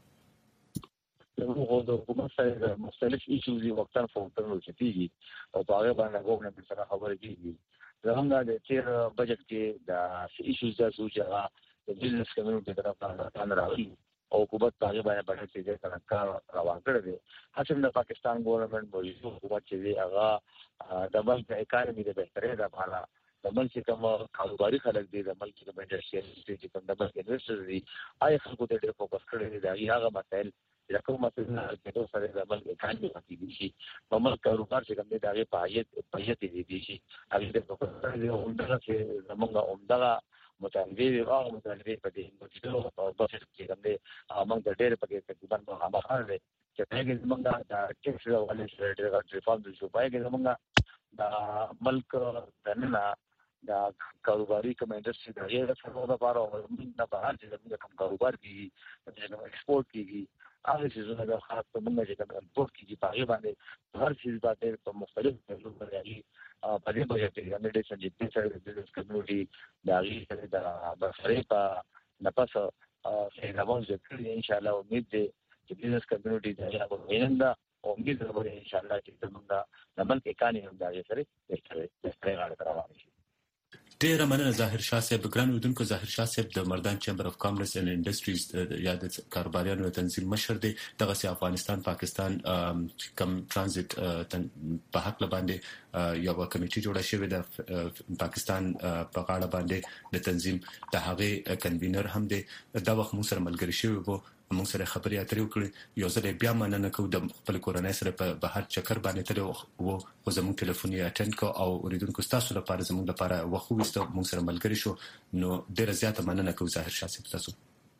[SPEAKER 7] او د حکومت سره مختلف ایشوز وختن فوټر ورچتيږي او په هغه باندې غوښنه سره خبرې کیږي زمونږ د تیر بجټ کې د ایشوز د سوچا د بزنس کمیونټي طرفه راغلي او حکومت هغه باندې بجټ کې څنګه کار روان کړی دی حتی د پاکستان ګورنمنت موجود حکومت چې هغه د ملک اکانومي د بهتري لپاره د ملک کوم کاروباري خلک دي د ملک د انډستریال چې کوم د ملک انویسټرز دي آی خلکو ته ډېر فوکس کړی دی هغه مسائل چې کوم مثلا د سره د ملک اکانومي کې شي په ملک کاروبار چې کوم دی هغه پایت دي شي هغه د فوکس کړی او چې زمونږ عمده مطالبه او مطالبه په دې موجوده او بس چې کوم دی موږ د ډېر پکې تقریبا هغه حال دی چې هغه زمونږ د ټیکس ولې سره ډېر ریفارم شو پای کې زمونږ د ملک دنه د کاروباري کوم انډستری د غیر سره لپاره او د بهر چې د کوم کاروبار کیږي د ایکسپورت کیږي هغه چې زونه د خاص په موږ چې کوم امپورټ کیږي په هغه باندې هر څه باندې په مختلف ډول باندې په دې باندې چې د دې چې سره د بزنس کمیونټي د هغه سره د بفرې په نفس سیګامون ذکر ان شاء الله امید دې چې بزنس کمیونټي د هغه ویننده او امید لرم ان شاء الله چې موږ د ملک اکانومي هم د هغه سره بهتري غاړه روان شي.
[SPEAKER 3] ډیره مننه ظاهر شاه صاحب ګران ودونکو ظاهر شاه صاحب د مردان چیمبر اف کامرس اینڈ انډستریز یا د کاروباریانو تنظیم مشر دی دغه سي افغانستان پاکستان کم ترانزیت په حق باندې یو کمیټه جوړه شوې ده پاکستان په غاړه باندې د تنظیم د هغه کنوینر هم دی دا وخت مو سره ملګری شوی وو موږ سره خبرې اترې وکړې یو ځل بیا مننه کوم د خپل کورنۍ سره په بهر چکر باندې تل وو زموږ ټلیفون یې اټند کو او اوریدونکو تاسو لپاره زموږ لپاره وخت وستو موږ سره ملګری شو نو ډیره زیاته مننه کوم ظاهر شاه صاحب تاسو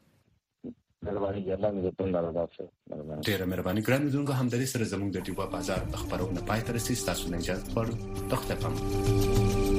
[SPEAKER 7] مهرباني الله دې په لاره راځي
[SPEAKER 3] ډیره مهرباني ګران ودونکو هم د دې سره زموږ د ډیوا بازار خبرونه پای ته رسیدي تاسو نه اجازه غواړم تخته پام